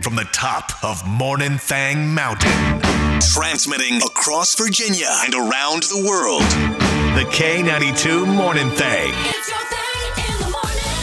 from the top of Morning Thang Mountain. Transmitting across Virginia and around the world. The K92 Morning Thang. It's your thing in the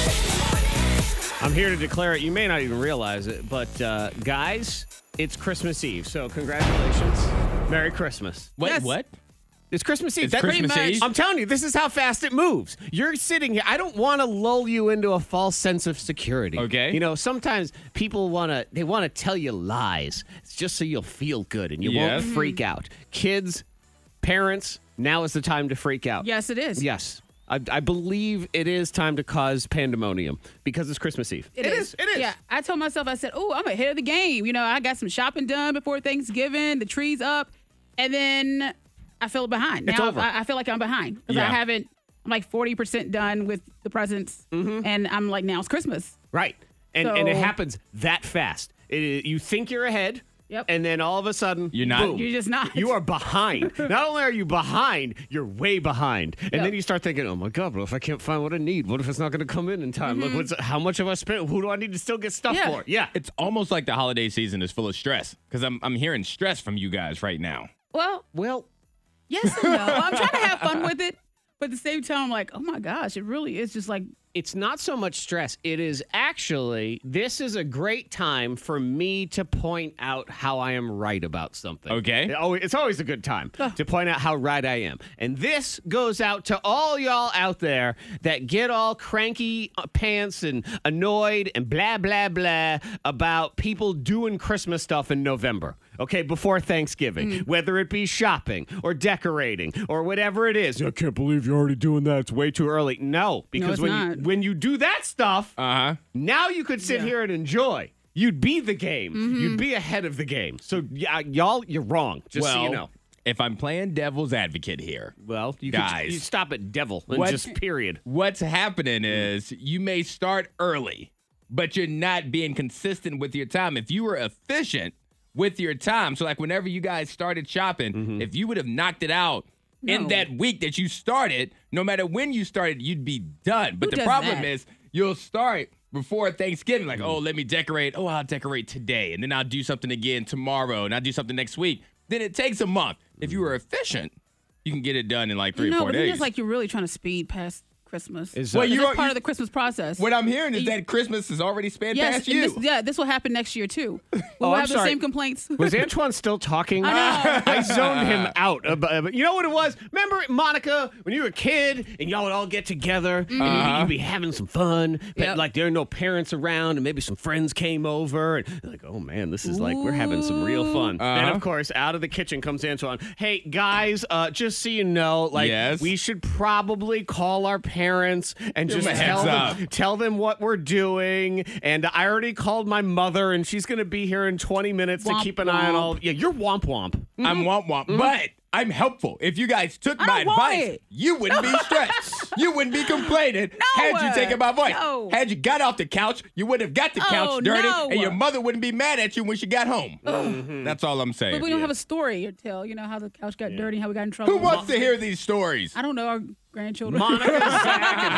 morning. I'm here to declare it. You may not even realize it, but guys, it's Christmas Eve. So congratulations. Merry Christmas. Wait, Yes. what? It's Christmas Eve. It's Christmas much. Eve? I'm telling you, this is how fast it moves. You're sitting here. I don't want to lull you into a false sense of security. Okay. You know, sometimes people want to tell you lies. It's just so you'll feel good and you Yes. won't freak out. Kids, parents, now is the time to freak out. Yes, it is. Yes. I believe it is time to cause pandemonium because it's Christmas Eve. It is. It is. Yeah, I told myself, I said, oh, I'm ahead of the game. You know, I got some shopping done before Thanksgiving, the tree's up, and then I feel behind. It's Now over. I feel like I'm behind because Yeah. I'm like 40% done with the presents, and I'm like, now it's Christmas. Right. And it So- happens that fast. You think you're ahead. Yep. And then all of a sudden, You're not. boom. You're just not. You are behind. Not only are you behind, you're way behind. And Yep. then you start thinking, oh my God, what if I can't find what I need? What if it's not going to come in time? Look, how much have I spent? Who do I need to still get stuff Yeah. for? Yeah. It's almost like the holiday season is full of stress because I'm hearing stress from you guys right now. Well, Yes and no. I'm trying to have fun with it, but at the same time, I'm like, oh my gosh, it really is just like, it's not so much stress. It is actually, this is a great time for me to point out how I am right about something. Okay. It's always a good time to point out how right I am. And this goes out to all y'all out there that get all cranky pants and annoyed and blah, blah, blah about people doing Christmas stuff in November. Okay, before Thanksgiving, whether it be shopping or decorating or whatever it is. I can't believe you're already doing that. It's way too early. No, because it's not. when you do that stuff, now you could sit Yeah. here and enjoy. You'd be the game. You'd be ahead of the game. So, y'all, you're wrong. Just so you know. If I'm playing devil's advocate here, Well, you Guys. you stop at devil and What- just period. what's happening is you may start early, but you're not being consistent with your time. If you were efficient with your time, so like whenever you guys started shopping, if you would have knocked it out in No. that week that you started, no matter when you started, you'd be done. But Who the does problem that? is you'll start before Thanksgiving, like, oh, let me decorate. Oh, I'll decorate today, and then I'll do something again tomorrow, and I'll do something next week. Then it takes a month. If you were efficient, you can get it done in like 3 or 4 but then days. it's like you're really trying to speed past Christmas. Well, It's you just are- part you- of the Christmas process. What I'm hearing is that Christmas is already spanned Yes, past and you. this will happen next year too. We'll Oh, I'm have the sorry. same complaints. Was Antoine still talking? I know. I zoned him out. You know what it was? Remember, Monica, when you were a kid and y'all would all get together and you'd be having some fun, but Yep. like there are no parents around and maybe some friends came over and you're like, oh man, this is like we're having some real fun. And of course, out of the kitchen comes Antoine. Hey guys, just so you know, like Yes? we should probably call our parents and Give just them a heads up. tell them what we're doing. And I already called my mother and she's gonna be here in 20 minutes to Womp keep an eye on womp. all. Yeah, you're womp womp. I'm womp womp, but I'm helpful. If you guys took I my don't want advice, it. you wouldn't be stressed. You wouldn't be complaining had you taken my advice. No. Had you got off the couch, you would have got the couch Oh, dirty, no. and your mother wouldn't be mad at you when she got home. That's all I'm saying. But we don't have a story to tell. You know how the couch got dirty, how we got in trouble. Who wants to hear these stories? I don't know our grandchildren. Monica, Zach,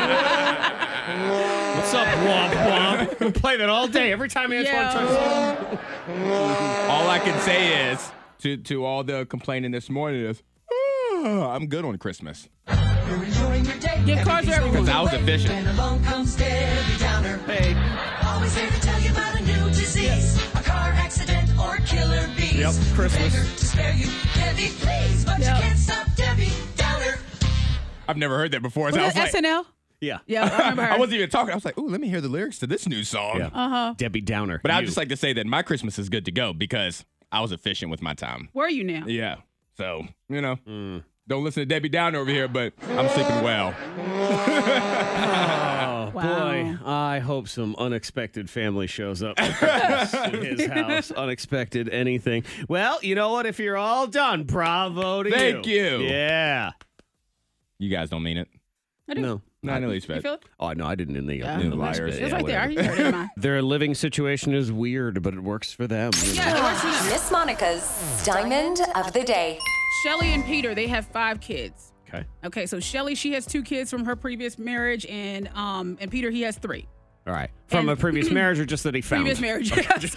and what's up, womp womp? We'll play that all day. Every time Antoine Yeah. turns. All I can say is to all the complaining this morning is, I'm good on Christmas. Gift cards for everyone. Because I was efficient. And along comes Debbie Downer. Hey. Always there to tell you about a new disease, a car accident or killer bees. Yep, Christmas. Beg her to spare you, Debbie, please, but Yep. you can't stop Debbie Downer. I've never heard that before. So Was I it was like, SNL? Yeah. Yeah, I remember her. I wasn't even talking. I was like, ooh, let me hear the lyrics to this new song. Yeah. Debbie Downer. But I'd You. just like to say that my Christmas is good to go because I was efficient with my time. Where are you now? Yeah. So, don't listen to Debbie Downer over here, but I'm sleeping well. Oh, Wow. boy. I hope some unexpected family shows up in his house. Unexpected anything. Well, you know what? If you're all done, bravo to you. Thank you. Yeah. You guys don't mean it. I do. No. Not in the least You bit. feel it? Oh, no, I didn't in the, Yeah. in the Liars. least bit. It's Yeah, right there. whatever. You heard it in my. Their living situation is weird, but it works for them. you know. Yeah, it works for them. Miss Monica's Diamond of the Day. Shelly and Peter, they have 5 kids. Okay. Okay, so Shelly, she has 2 kids from her previous marriage, and Peter, he has 3. All right. From a previous marriage or just that he found? Previous marriage.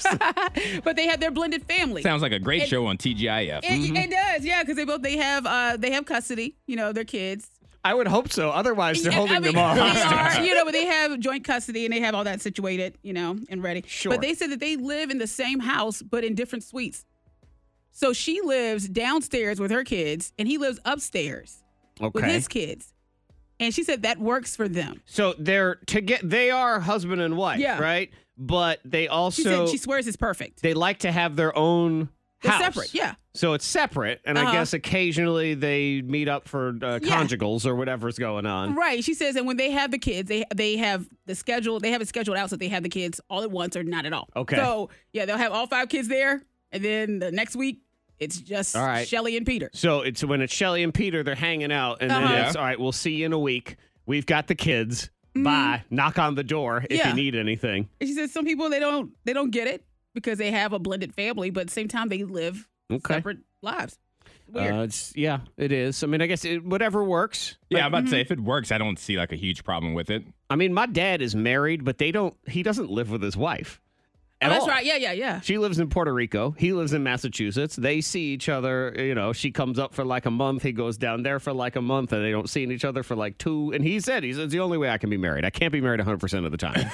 But they have their blended family. Sounds like a great show on TGIF. It does, yeah, because they have custody, their kids. I would hope so. Otherwise, they're holding them all They hostage. are, but they have joint custody and they have all that situated, and ready. Sure. But they said that they live in the same house, but in different suites. So she lives downstairs with her kids, and he lives upstairs with Okay. his kids. And she said that works for them. So they are husband and wife, Yeah. right? But they also She said she swears it's perfect. they like to have their own They're house. separate, yeah. So it's separate, and I guess occasionally they meet up for conjugals or whatever's going on. Right. She says, and when they have the kids, they have the schedule. They have it scheduled out so they have the kids all at once or not at all. Okay. So yeah, they'll have all 5 kids there, and then the next week it's just All right. Shelly and Peter. So it's when it's Shelly and Peter, they're hanging out, and then it's all right. We'll see you in a week. We've got the kids. Bye. Knock on the door if Yeah. you need anything. And she says some people they don't get it because they have a blended family, but at the same time they live Okay. separate lives. Weird. It is. I mean, I guess whatever works. Yeah, I'm about to say, if it works, I don't see like a huge problem with it. I mean, my dad is married, but he doesn't live with his wife. Oh, at that's all. right. Yeah. She lives in Puerto Rico. He lives in Massachusetts. They see each other. She comes up for like a month. He goes down there for like a month, and they don't see each other for like 2. And he said, it's the only way I can be married. I can't be married 100% of the time.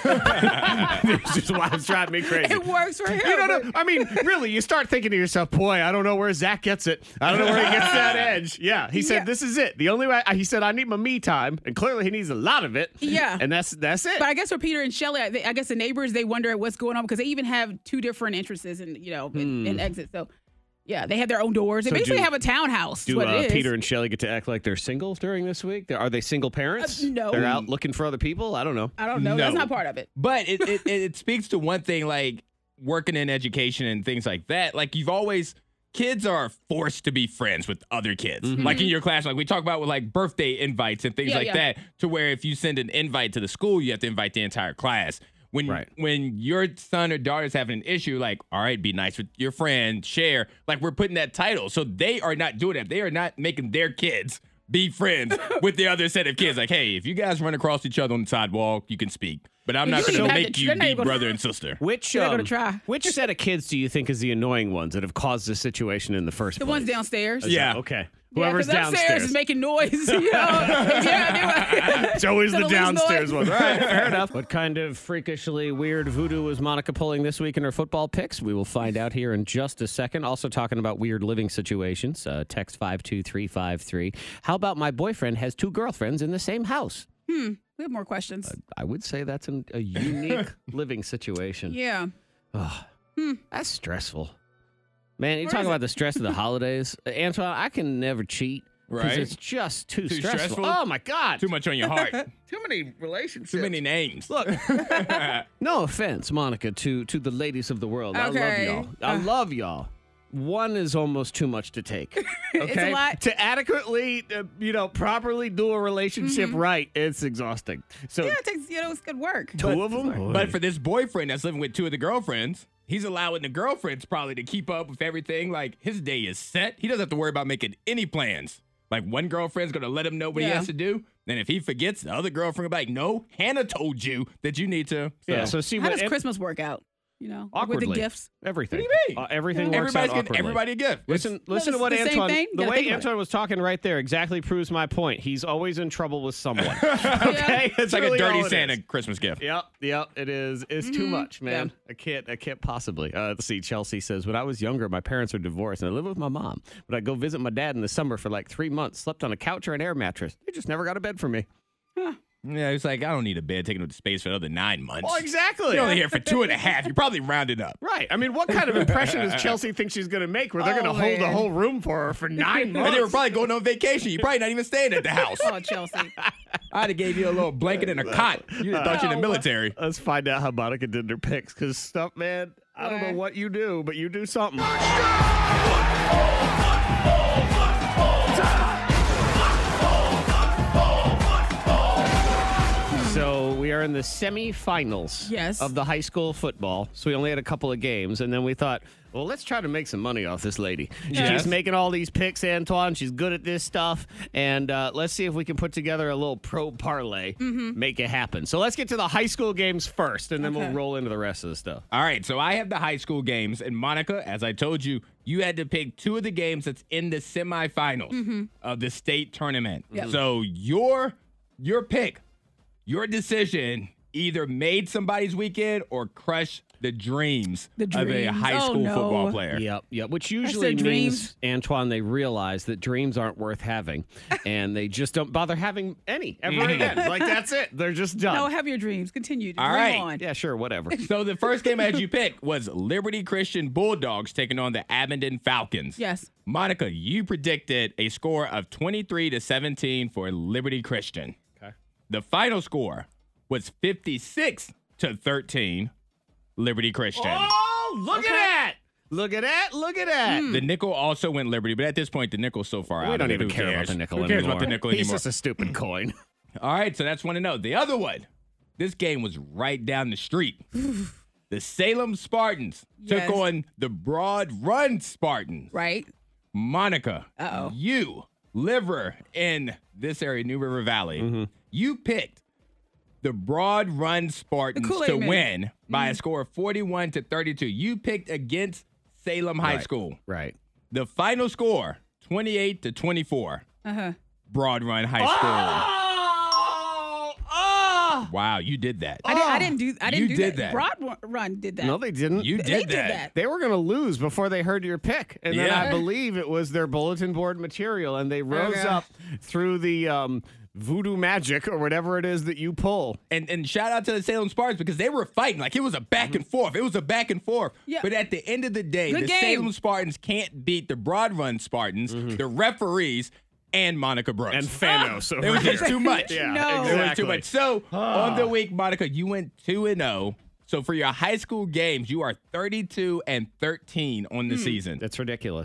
It's just why it's driving me crazy. It works for him. You don't know. I mean, really, you start thinking to yourself, boy, I don't know where Zach gets it. I don't know where he gets that edge. Yeah. He said, Yeah. this is it. The only way, he said, I need my me time. And clearly he needs a lot of it. Yeah. And that's it. But I guess for Peter and Shelly, I guess the neighbors, they wonder what's going on because they even have 2 different entrances and and exits. So yeah, they have their own doors. They So basically do- have a townhouse. Do what it is. Peter and Shelly get to act like they're single during this week? Are they single parents? No. They're out looking for other people? I don't know. I don't know. No. That's not part of it. But it speaks to one thing, like working in education and things like that. Like kids are forced to be friends with other kids. Like in your class, like we talk about with like birthday invites and things Yeah, like yeah. that, to where if you send an invite to the school, you have to invite the entire class. When your son or daughter's having an issue, like, all right, be nice with your friend, share. Like we're putting that title. So they are not doing that. They are not making their kids be friends with the other set of kids. Like, hey, if you guys run across each other on the sidewalk, you can speak. But I'm not You going don't to have make to- you they're not be able to- brother and sister. Which They're gonna try. Which set of kids do you think is the annoying ones that have caused this situation in the first The place? ones downstairs. Yeah. Okay. Yeah, Whoever's 'cause upstairs downstairs. is making noise. Yeah, It's always So the the least downstairs noise. one. All right, fair enough. What kind of freakishly weird voodoo was Monica pulling this week in her football picks? We will find out here in just a second. Also talking about weird living situations. Text 52353. How about my boyfriend has 2 girlfriends in the same house? we have more questions. I would say that's a unique living situation. Yeah. That's stressful. Man, you Where talk is about the stress of the holidays. Antoine, I can never cheat. Because Right. it's just too Too stressful. stressful? Oh, my God. Too much on your heart. Too many relationships. Too many names. Look, no offense, Monica, to the ladies of the world. Okay. I love y'all. I love y'all. One is almost too much to take. Okay? It's a lot. To adequately, properly do a relationship right, it's exhausting. So Yeah, it takes, it's good work. 2 of them? But for this boyfriend that's living with 2 of the girlfriends, he's allowing the girlfriends probably to keep up with everything. Like his day is set. He doesn't have to worry about making any plans. Like one girlfriend's going to let him know what he Yeah. has to do. Then if he forgets, the other girlfriend will be like, no, Hannah told you that you need to. Yeah, so see How what does Christmas work out? Like awkwardly. with the gifts. Everything. What do you mean? Everything works Everybody's out getting awkwardly. everybody a gift. Listen to what the same Antoine. thing. The Gotta way think about Antoine was talking right there exactly proves my point. He's always in trouble with someone. Okay, It's like really a dirty all it Santa is. Christmas gift. Yep, it is. It's too much, man. I can't possibly. Let's see. Chelsea says, when I was younger, my parents were divorced, and I lived with my mom. But I'd go visit my dad in the summer for like 3 months. Slept on a couch or an air mattress. They just never got a bed for me. Yeah, it's like, I don't need a bed taking up the space for another 9 months. Well, exactly. You're only here for 2.5. You're probably rounded up. Right. I mean, what kind of impression does Chelsea think she's going to make where they're going to hold the man. whole room for her for 9 And months? they were probably going on vacation. You're probably not even staying at the house. Oh, Chelsea. I'd have gave you a little blanket and a cot. You'd have thought you're in the military. Let's find out how Monica did her picks, because stuff, man, I don't know what you do, but you do something. So we we are in the semifinals Yes. of the high school football. So we only had a couple of games, and then we thought, well, let's try to make some money off this lady. Yes. She's making all these picks, Antoine. She's good at this stuff. And let's see if we can put together a little pro parlay, make it happen. So let's get to the high school games first, and then we'll Okay. roll into the rest of the stuff. All right, so I have the high school games, and Monica, as I told you, you had to pick two of the games that's in the semifinals of the state tournament. Yep. So your pick, your decision either made somebody's weekend or crushed the dreams, The of a dreams. high Oh, school no. football player. Yep. Which usually said means, Antoine, they realize that dreams aren't worth having, and they just don't bother having any ever again. Like, that's it. They're just done. No, have your dreams. Continue. All Dream right. on. Yeah, sure, whatever. So the first game I had you pick was Liberty Christian Bulldogs taking on the Abingdon Falcons. Yes. Monica, you predicted a score of 23-17 for Liberty Christian. Okay. The final score was 56-13, Liberty Christian. Oh, look at that! Look at that! Look at that! The nickel also went Liberty, but at this point, the nickel's so far out. We don't of it, even who care about cares? the nickel Who anymore. cares about the nickel He's anymore? just a stupid coin. All right, so that's 1-0. The other one, this game was right down the street. The Salem Spartans Yes. took on the Broad Run Spartans. Right. Monica, Uh-oh. you liver in this area, New River Valley, you picked the Broad Run Spartans The Kool-Aid to Man. win by a score of 41-32. You picked against Salem High Right. School. Right. The final score, 28-24. Uh-huh. Broad Run High School. Wow, you did that. I didn't do You do did that. that. Broad Run did that. No, they didn't. You They did did that. that. They were going to lose before they heard your pick. And then Yeah. I believe it was their bulletin board material, and they rose Okay. up through the voodoo magic or whatever it is that you pull. And shout out to the Salem Spartans because they were fighting. Like, it was a back and forth. It was a back and forth. Yeah. But at the end of the day, Good the game. Salem Spartans can't beat the Broad Run Spartans, the referees, and Monica Brooks. And Thanos. over It was here. just too much. Yeah, No. It was too exactly. much. So on the week, Monica, you went 2-0. So for your high school games, you are 32-13 on the season. That's ridiculous.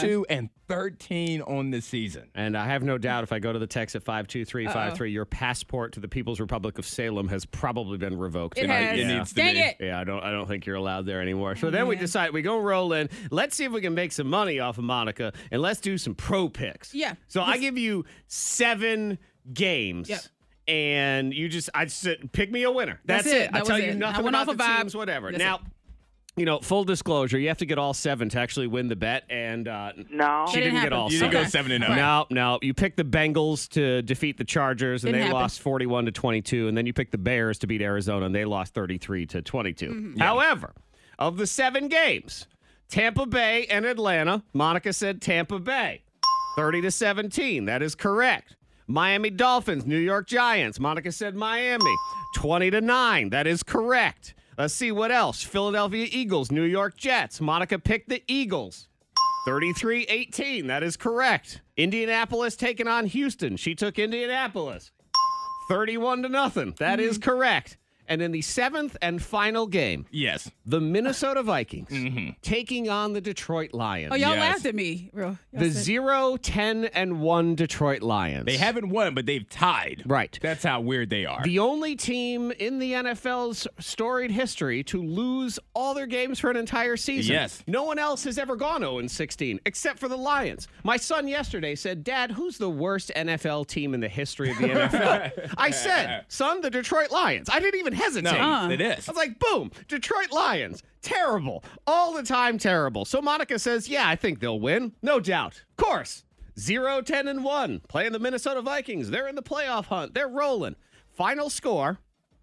32-13 on the season. And I have no doubt if I go to the text at 52353, your passport to the People's Republic of Salem has probably been revoked. It has. It needs to Dang be. it. Yeah, I don't think you're allowed there anymore. So then we decide we go roll in. Let's see if we can make some money off of Monica, and let's do some pro picks. Yeah. So I give you 7 games. Yep. And I just said, pick me a winner. That's That's it. it. I That tell was you it. I nothing went about off the a vibe. teams, whatever. That's Now, full disclosure, you have to get all 7 to actually win the bet. And No. she That didn't didn't get happen. all You 7. didn't go Okay. 7-0. No. You picked the Bengals to defeat the Chargers, and Didn't they happen. lost 41-22. And then you picked the Bears to beat Arizona, and they lost 33-22. However, of the 7 games, Tampa Bay and Atlanta, Monica said Tampa Bay, 30-17. That is correct. Miami Dolphins, New York Giants. Monica said Miami, 20-9. That is correct. Let's see what else. Philadelphia Eagles, New York Jets. Monica picked the Eagles. 33-18. That is correct. Indianapolis taking on Houston. She took Indianapolis. 31-0. That is correct. And in the 7th and final game, Yes. the Minnesota Vikings taking on the Detroit Lions. Oh, y'all Yes. laughed at me. Y'all The said- 0-10-1 Detroit Lions. They haven't won, but they've tied. Right. That's how weird they are. The only team in the NFL's storied history to lose all their games for an entire season. Yes. No one else has ever gone 0-16 except for the Lions. My son yesterday said, Dad, who's the worst NFL team in the history of the NFL? I said, son, the Detroit Lions. I didn't even hesitate. no, it is. I was like, boom, Detroit Lions. Terrible. All the time terrible. So Monica says, yeah, I think they'll win. No doubt. Of course. 0-10-1. Playing the Minnesota Vikings. They're in the playoff hunt. They're rolling. Final score,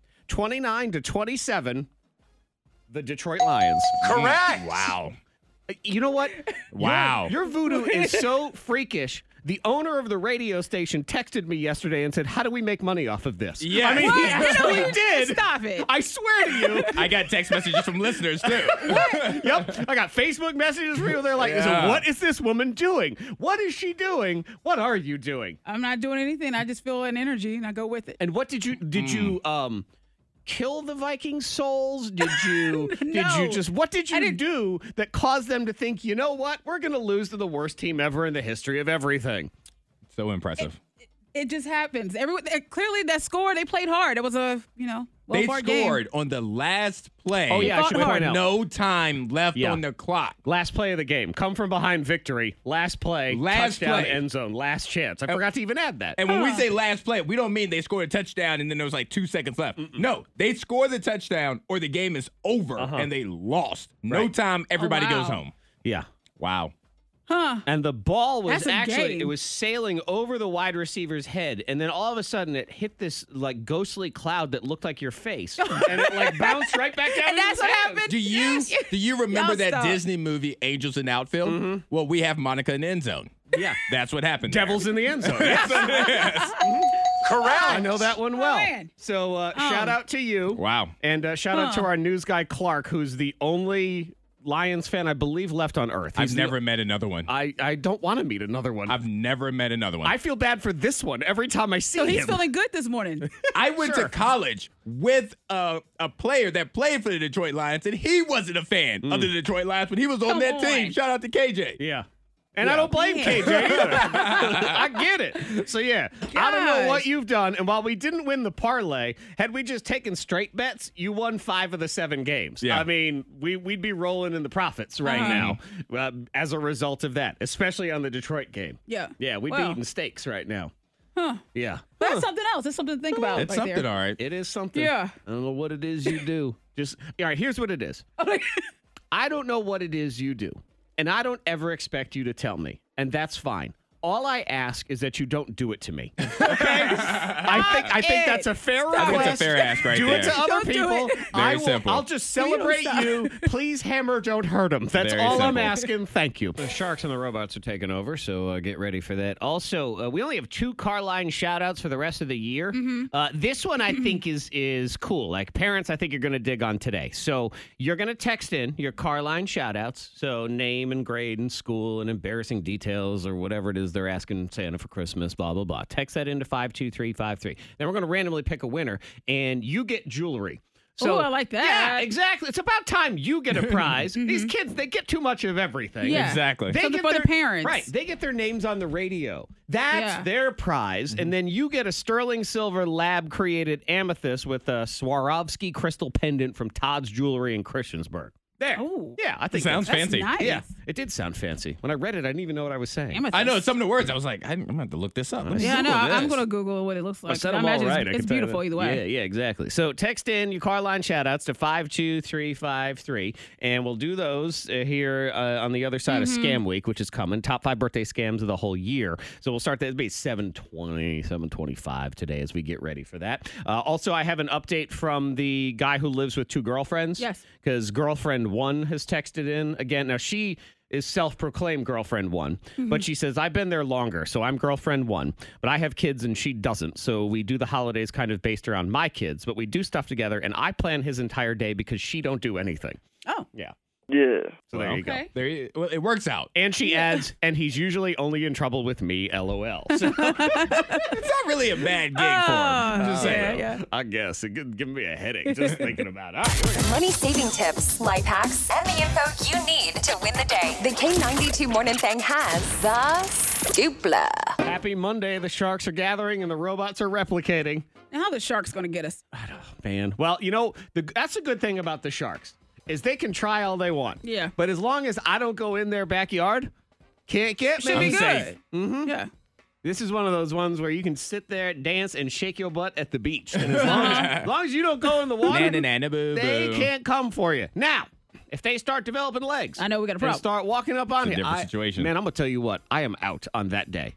29-27. The Detroit Lions. Correct. Wow. You know what? Wow. Your voodoo is so freakish. The owner of the radio station texted me yesterday and said, how do we make money off of this? Yeah. I mean, What? he actually did. Stop it. I swear to you. I got text messages from listeners, too. Yep. I got Facebook messages from people. They're like, Yeah. what is this woman doing? What is she doing? What are you doing? I'm not doing anything. I just feel an energy and I go with it. And what did you kill the Viking souls? Did you No. what did I you didn't- do that caused them to think, you know what? We're going to lose to the worst team ever in the history of everything. So impressive. It just happens. Everyone clearly that score. They played hard. It was a They well-fought game. scored on the last play. Oh, yeah, I should fought point out. No time left Yeah. on the clock. Last play of the game. Come from behind victory. Last play. Last touchdown, play. end zone. Last chance. I forgot to even add that. And when we say last play, we don't mean they scored a touchdown and then there was like 2 seconds left. No, they score the touchdown or the game is over and they lost. No Right. time, everybody wow. goes home. Yeah. Wow. Huh. And the ball was That's a actually, game. it was sailing over the wide receiver's head. And then all of a sudden it hit this like ghostly cloud that looked like your face. And it like bounced right back down. And to that's his what hands. happened. Do you remember Y'all that stop. Disney movie Angels in Outfield? Well, we have Monica in the end zone. Yeah. That's what happened. Devils in the end zone. Yes. Correct. I know that one well. man. So shout out to you. Wow. And shout out to our news guy, Clark, who's the only Lions fan, I believe, left on Earth. I've He's never met another one. I don't want to meet another one. I've never met another one. I feel bad for this one every time I see So he's him. feeling good this morning. I went to college with a player that played for the Detroit Lions, and he wasn't a fan of the Detroit Lions, but he was on Come that on. team. Shout out to KJ. Yeah. And I don't blame KJ either. I get it. So, yeah, I don't know what Gosh. you've done. And while we didn't win the parlay, had we just taken straight bets, you won 5 of the 7 games. Yeah. I mean, we'd be rolling in the profits right now as a result of that, especially on the Detroit game. Yeah. Yeah, we'd be Well. eating steaks right now. Huh. Yeah. But that's something else. That's something to think about. It's right something, there. all right. It is something. Yeah. I don't know what it is you do. Just, all right, here's what it is. I don't know what it is you do, and I don't ever expect you to tell me, and that's fine. All I ask is that you don't do it to me. Okay? I think that's a fair request. That's a fair ask right do there. it to other Don't do people. it. Very simple. I'll just celebrate stop. you. Please hammer, don't hurt them. That's Very all I'm simple. asking. Thank you. The Sharks and the Robots are taking over, so get ready for that. Also, we only have 2 car line shout-outs for the rest of the year. This one I think is cool. Like parents, I think you're going to dig on today. So you're going to text in your car line shout-outs. So name and grade and school and embarrassing details or whatever it is they're asking Santa for Christmas, blah, blah, blah. Text that into 52353. Then we're going to randomly pick a winner, and you get jewelry. So, Ooh, I like that. Yeah, exactly. It's about time you get a prize. These kids, they get too much of everything. Yeah. Exactly. They Something get for the parents. Right. They get their names on the radio. That's Yeah. their prize. And then you get a sterling silver lab created amethyst with a Swarovski crystal pendant from Todd's Jewelry in Christiansburg. There. Oh. Yeah, I think Sounds That's fancy. nice. Yeah, it did sound fancy. When I read it, I didn't even know what I was saying. Amethyst. I know some of the words. I was like, I'm going to have to look this up. Let me Yeah, I know. Google I'm this. going to Google what it looks I like. said I them all imagine right. I it's can tell you beautiful that. either way. Yeah, exactly. So text in your car line shout-outs to 52353, and we'll do those here on the other side of Scam Week, which is coming. Top 5 birthday scams of the whole year. So we'll start that. It'll be 7:20, 7:25 today as we get ready for that. Also, I have an update from the guy who lives with 2 girlfriends. Yes. Because girlfriend 1 has texted in again. Now, she is self-proclaimed girlfriend 1, but she says, I've been there longer, so I'm girlfriend 1, but I have kids and she doesn't. So we do the holidays kind of based around my kids, but we do stuff together, and I plan his entire day because she don't do anything. Oh. Yeah. Yeah. So there you go. Okay. Well, it works out. And she adds, and he's usually only in trouble with me, LOL. So, It's not really a bad gig for him. Just saying. Yeah. I guess it could give me a headache just thinking about it. Money saving tips, life hacks, and the info you need to win the day. The K92 Morning Thing has the Dupla. Happy Monday. The Sharks are gathering and the robots are replicating. Now how the Sharks going to get us? Man. Well, you know, that's a good thing about the Sharks is they can try all they want. Yeah. But as long as I don't go in their backyard, can't get me. Should be I'm good. safe. Mm-hmm. Yeah. This is one of those ones where you can sit there, dance, and shake your butt at the beach. And as long as you don't go in the water, Na-na-na-na-boo-boo. they can't come for you. Now, if they start developing legs, I know we got a and problem. start walking up on It's a you, different situation. Man, I'm gonna tell you what, I am out on that day.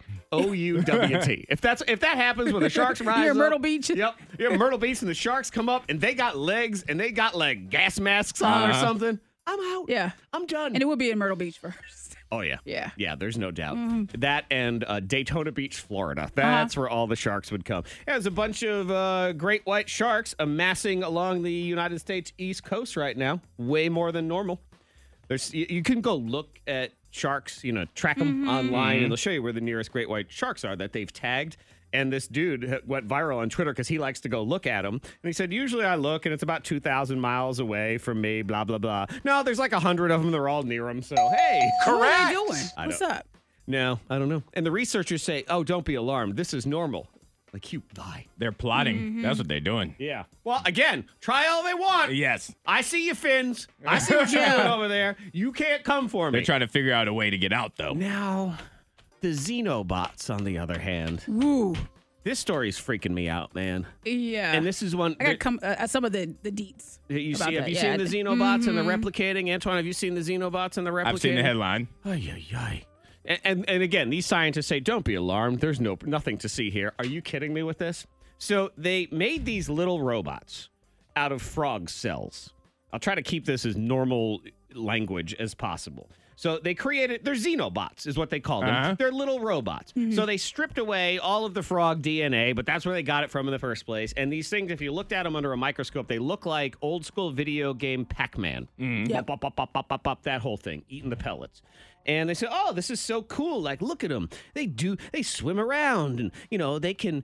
OUWT. If that happens when the Sharks rise You're up, at Myrtle Beach. Yep, you're at Myrtle Beach, and the Sharks come up, and they got legs, and they got like gas masks on or something. I'm out. Yeah. I'm done. And it would be in Myrtle Beach first. Oh, yeah. Yeah. Yeah, there's no doubt. That and Daytona Beach, Florida. That's where all the sharks would come. Yeah, there's a bunch of great white sharks amassing along the United States East Coast right now, way more than normal. You can go look at sharks, track them online, and they'll show you where the nearest great white sharks are that they've tagged. And this dude went viral on Twitter because he likes to go look at them. And he said, usually I look and it's about 2,000 miles away from me, blah, blah, blah. No, there's like 100 of them. They're all near him. So, hey. What are they doing? I What's don't- up? No, I don't know. And the researchers say, oh, don't be alarmed. This is normal. Like, you lie. They're plotting. That's what they're doing. Yeah. Well, again, try all they want. Yes. I see you, Finns. I see what you're doing over there. You can't come for me. They're trying to figure out a way to get out, though. Now, the Xenobots, on the other hand. Ooh. This story's freaking me out, man. Yeah. And this is one. I got some of the deets. Have you about seen that. the Xenobots and the replicating? Antoine, have you seen the Xenobots and the replicating? I've seen the headline. Ay, ay, ay. And again, these scientists say, don't be alarmed. There's nothing to see here. Are you kidding me with this? So they made these little robots out of frog cells. I'll try to keep this as normal language as possible. So they created, they're Xenobots is what they call them. Uh-huh. They're little robots. So they stripped away all of the frog DNA, but that's where they got it from in the first place. And these things, if you looked at them under a microscope, they look like old school video game Pac-Man. Yep. Pop, pop, pop, pop, pop, pop, that whole thing, eating the pellets. And they said, oh, this is so cool. Like, look at them. They swim around and, they can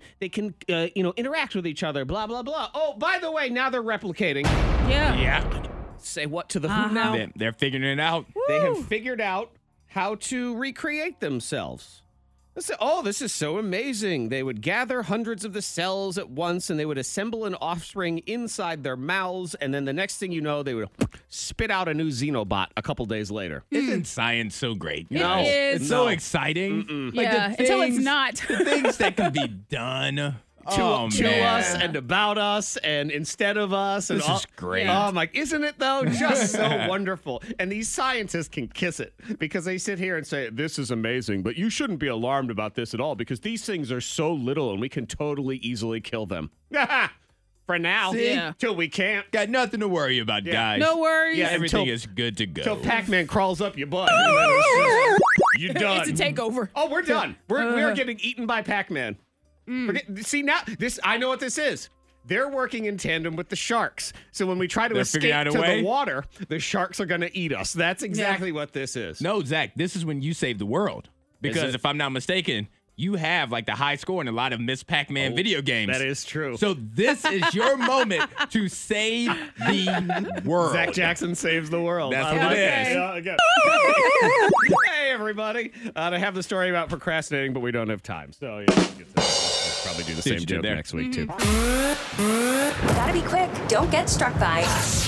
interact with each other, blah, blah, blah. Oh, by the way, now they're replicating. Yeah. Yeah. Say what to the who now? They're figuring it out. They have figured out how to recreate themselves. This is so amazing. They would gather hundreds of the cells at once and they would assemble an offspring inside their mouths. And then the next thing you know, they would spit out a new Xenobot a couple days later. Isn't science so great? No. It is. It's so exciting. Like Yeah, until it's not. The things that can be done. To us and about us and instead of us. And This is great. Oh, my, isn't it though? Just so wonderful. And these scientists can kiss it because they sit here and say, this is amazing, but you shouldn't be alarmed about this at all because these things are so little and we can totally easily kill them. For now. See? Yeah. Till we can't. Got nothing to worry about, guys. No worries. Yeah, Everything until- is good to go. Till Pac-Man crawls up your butt. And then it's just, you're done. It's a takeover. Oh, we're done. We're getting eaten by Pac-Man. See, now I know what this is. They're working in tandem with the sharks. So when we try to They're escape figuring out a to way? the water, the sharks are going to eat us. That's exactly what this is. No, Zach, this is when you save the world. Because it? if I'm not mistaken, you have like the high score in a lot of Miss Pac-Man video games. That is true. So this is your moment to save the world. Zach Jackson saves the world. That's I what like it that. is. Yeah, again. Hey, everybody. I have the story about procrastinating, but we don't have time. So, yeah, we'll probably do the See what same you did joke there. next week, too. Gotta be quick. Don't get struck by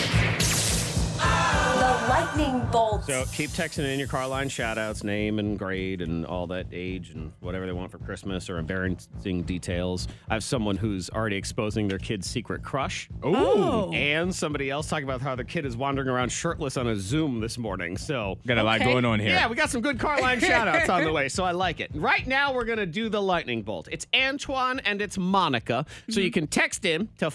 the lightning bolt. So keep texting in your car line shout-outs, name and grade and all that, age and whatever they want for Christmas or embarrassing details. I have someone who's already exposing their kid's secret crush. Oh. And somebody else talking about how their kid is wandering around shirtless on a Zoom this morning. So Got a lot Okay. going on here. yeah, we got some good car line shout-outs on the way, so I like it. Right now, we're going to do the lightning bolt. It's Antoine and it's Monica. So you can text in to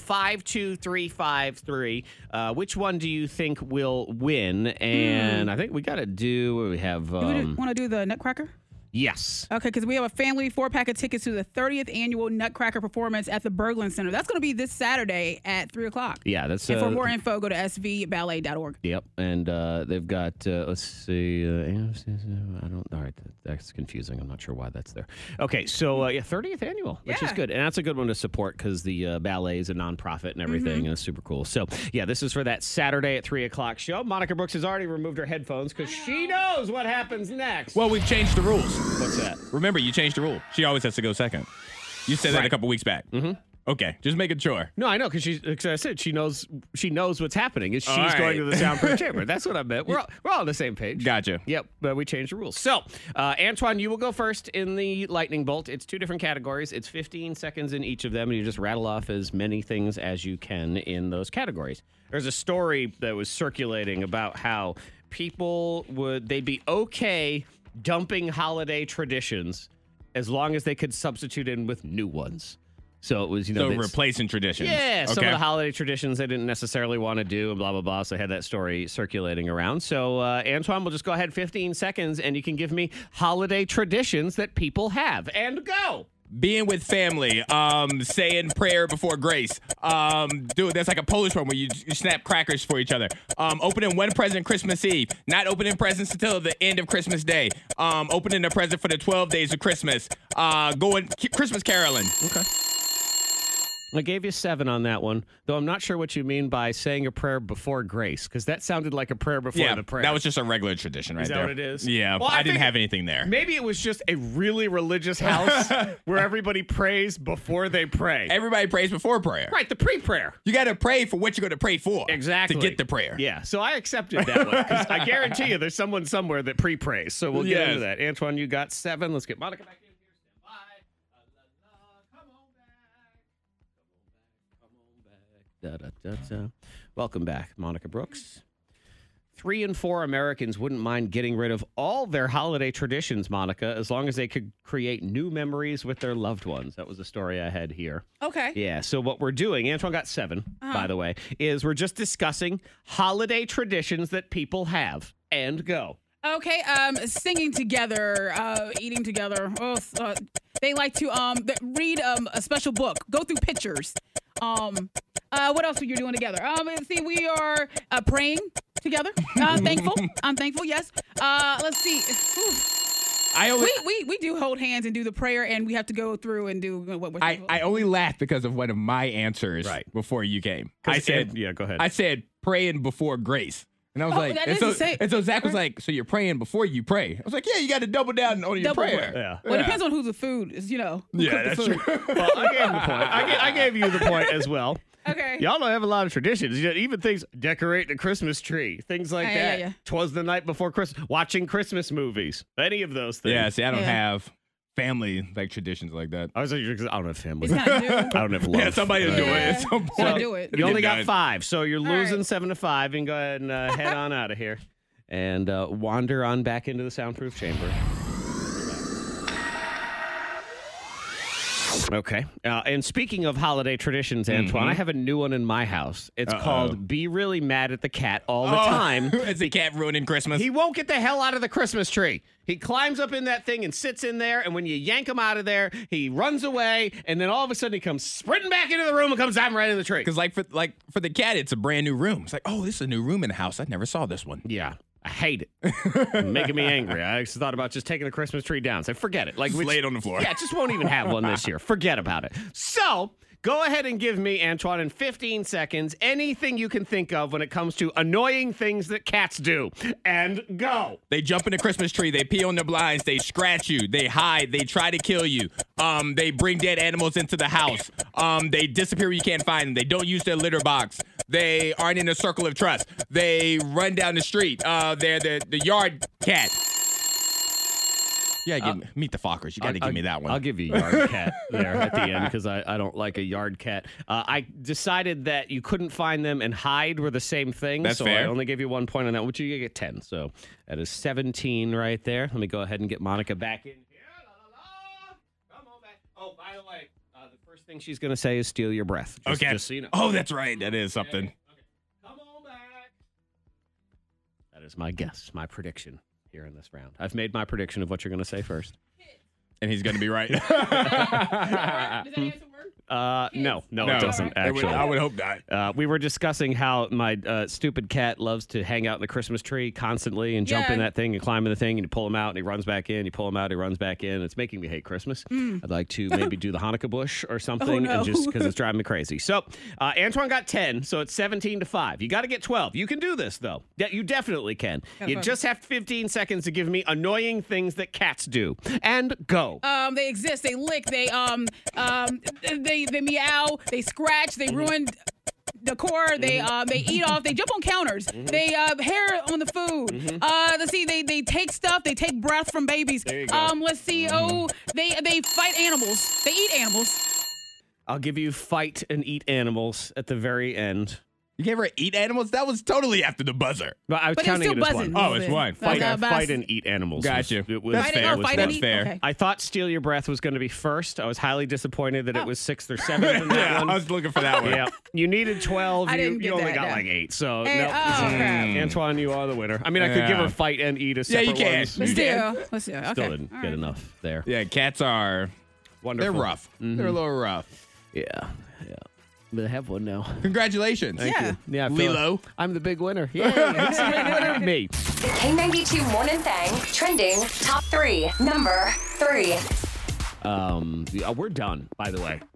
52353. Which one do you think will win? And I think we got to do, what do we have? Do we want to do the Nutcracker? Yes. Okay, because we have a family 4-pack of tickets to the 30th annual Nutcracker performance at the Berglund Center. That's going to be this Saturday at 3 o'clock. Yeah, that's And for more info, go to svballet.org. Yep, and they've got. Let's see. I don't. All right, that's confusing. I'm not sure why that's there. Okay, so 30th annual, which is Yeah. good, and that's a good one to support because the ballet is a nonprofit and everything, and it's super cool. So yeah, this is for that Saturday at 3 o'clock show. Monica Brooks has already removed her headphones because she knows what happens next. Well, we've changed the rules. What's that? Remember, you changed the rule. She always has to go second. You said that a couple weeks back. Mm-hmm. Okay, just making sure. No, I know because I said she knows what's happening. Is she's All right. going to the soundproof chamber? That's what I meant. We're all on the same page. Gotcha. Yep, but we changed the rules. So, Antoine, you will go first in the lightning bolt. It's 2 different categories. It's 15 seconds in each of them, and you just rattle off as many things as you can in those categories. There's a story that was circulating about how people they'd be okay dumping holiday traditions as long as they could substitute in with new ones. So it was, So it's- replacing traditions. yeah, some Okay. of the holiday traditions they didn't necessarily want to do and blah, blah, blah. So they had that story circulating around. So, Antoine, we'll just go ahead 15 seconds and you can give me holiday traditions that people have. And go. Being with family, saying prayer before grace. Dude, that's like a Polish one where you snap crackers for each other. Opening one present Christmas Eve, not opening presents until the end of Christmas Day. Opening a present for the 12 days of Christmas. Going Christmas caroling. Okay. I gave you 7 on that one, though I'm not sure what you mean by saying a prayer before grace, because that sounded like a prayer before the prayer. That was just a regular tradition right Is that there. what it is? Yeah, Well, I didn't figured have anything there. Maybe it was just a really religious house where everybody prays before they pray. Everybody prays before prayer. Right, the pre-prayer. You got to pray for what you're going to pray for. Exactly. To get the prayer. Yeah, so I accepted that one, because I guarantee you there's someone somewhere that pre-prays, so we'll get Yes. into that. Antoine, you got 7. Let's get Monica back in here. Stand by. Come on back. Come on back. Da-da-da-da. Welcome back, Monica Brooks. 3 in 4 Americans wouldn't mind getting rid of all their holiday traditions, Monica, as long as they could create new memories with their loved ones. That was a story I had here. Okay. Yeah, so what we're doing, Antoine got 7, by the way, is we're just discussing holiday traditions that people have. And go. Okay, singing together, eating together. They like to read a special book, go through pictures. What else are you doing together? Let's see, we are praying together. Thankful. I'm thankful. Yes. Let's see. We do hold hands and do the prayer, and we have to go through and do what we're I only laughed because of one of my answers before you came. I said, go ahead. I said praying before grace. And I was like, that and is so, the same. and so Zach was like, so you're praying before you pray. I was like, yeah, you got to double down on your Double prayer. prayer. Yeah. Well, it depends on who the food is, who Yeah, cooked the that's food. true. Well, I gave him the point. I gave you the point as well. Okay. Y'all don't have a lot of traditions. Even things, decorating a Christmas tree, things like Yeah, that. yeah. 'Twas the night before Christmas, watching Christmas movies, any of those things. Yeah, see, I don't Yeah. have family like traditions like that. I was like, I don't have family. It's not new. I don't have love. Yeah, somebody will do it at some point. I'll do it. You only Get got done. 5, so you're right. losing 7-5. You can go ahead and head on out of here and wander on back into the soundproof chamber. Okay. And speaking of holiday traditions, Antoine, I have a new one in my house. It's called Be Really Mad at the Cat All the Time. Is the cat ruining Christmas? He won't get the hell out of the Christmas tree. He climbs up in that thing and sits in there, and when you yank him out of there, he runs away, and then all of a sudden he comes sprinting back into the room and comes diving right in the tree. Because for the cat, it's a brand new room. It's like, oh, this is a new room in the house. I never saw this one. Yeah. I hate it. Making me angry. I actually thought about just taking the Christmas tree down. So forget it. Like Just lay it on the floor. Yeah, just won't even have one this year. Forget about it. So go ahead and give me, Antoine, in 15 seconds, anything you can think of when it comes to annoying things that cats do. And go. They jump in the Christmas tree. They pee on the blinds. They scratch you. They hide. They try to kill you. They bring dead animals into the house. They disappear when you can't find them. They don't use their litter box. They aren't in a circle of trust. They run down the street. They're the yard cat. Yeah, meet the Fockers. You got to give me that one. I'll give you yard cat there at the end because I don't like a yard cat. I decided that you couldn't find them and hide were the same thing. That's so fair. I only gave you 1 point on that, which you get 10. So that is 17 right there. Let me go ahead and get Monica back in here. La, la, la. Come on back. Oh, by the way, the first thing she's going to say is steal your breath. Okay. Just so you know. Oh, that's right. That is something. Okay. Come on back. That is my guess, my prediction here in this round. I've made my prediction of what you're going to say first. And he's going to be right. Does that answer work? No, it doesn't, actually. I would hope not. We were discussing how my stupid cat loves to hang out in the Christmas tree constantly and jump in that thing and climb in the thing, and you pull him out and he runs back in. You pull him out, he runs back in. It's making me hate Christmas. I'd like to maybe do the Hanukkah bush or something, no. and just because it's driving me crazy. So Antoine got 10, so it's 17-5. You got to get 12. You can do this, though. Yeah, you definitely can. You just have 15 seconds to give me annoying things that cats do. And go. They exist. They lick. They meow. They scratch. They ruin decor. They eat off. They jump on counters. They hair on the food. Let's see. They take stuff. They take breath from babies. There you go. Let's see. They fight animals. They eat animals. I'll give you fight and eat animals at the very end. You gave her eat animals? That was totally after the buzzer. But I was But it's counting still it as buzzing. one. Oh, it's one. Fight and eat animals. Got you. It was, That's Fight fair. and, That's eat. fair. Okay. I thought Steal Your Breath was going to be first. I was highly disappointed that it was 6th or 7th in that Yeah, one. I was looking for that one. Yeah, you needed 12. I didn't you get only that, got no. like 8. So Hey, no. crap. Antoine, you are the winner. I mean, I could give Yeah. her fight and eat as Yeah, separate you can. ones. Let's Yeah. do. Let's do. Okay. Still didn't All get right. enough there. Yeah, cats are, Wonderful. they're rough. They're a little rough. Yeah. But I have one now. Congratulations. Yeah. Yeah, I feel Lilo. I'm the big winner. Yay! Who's the big winner? Me. The K92 Morning Thang trending top 3. Number 3. We're done, by the way.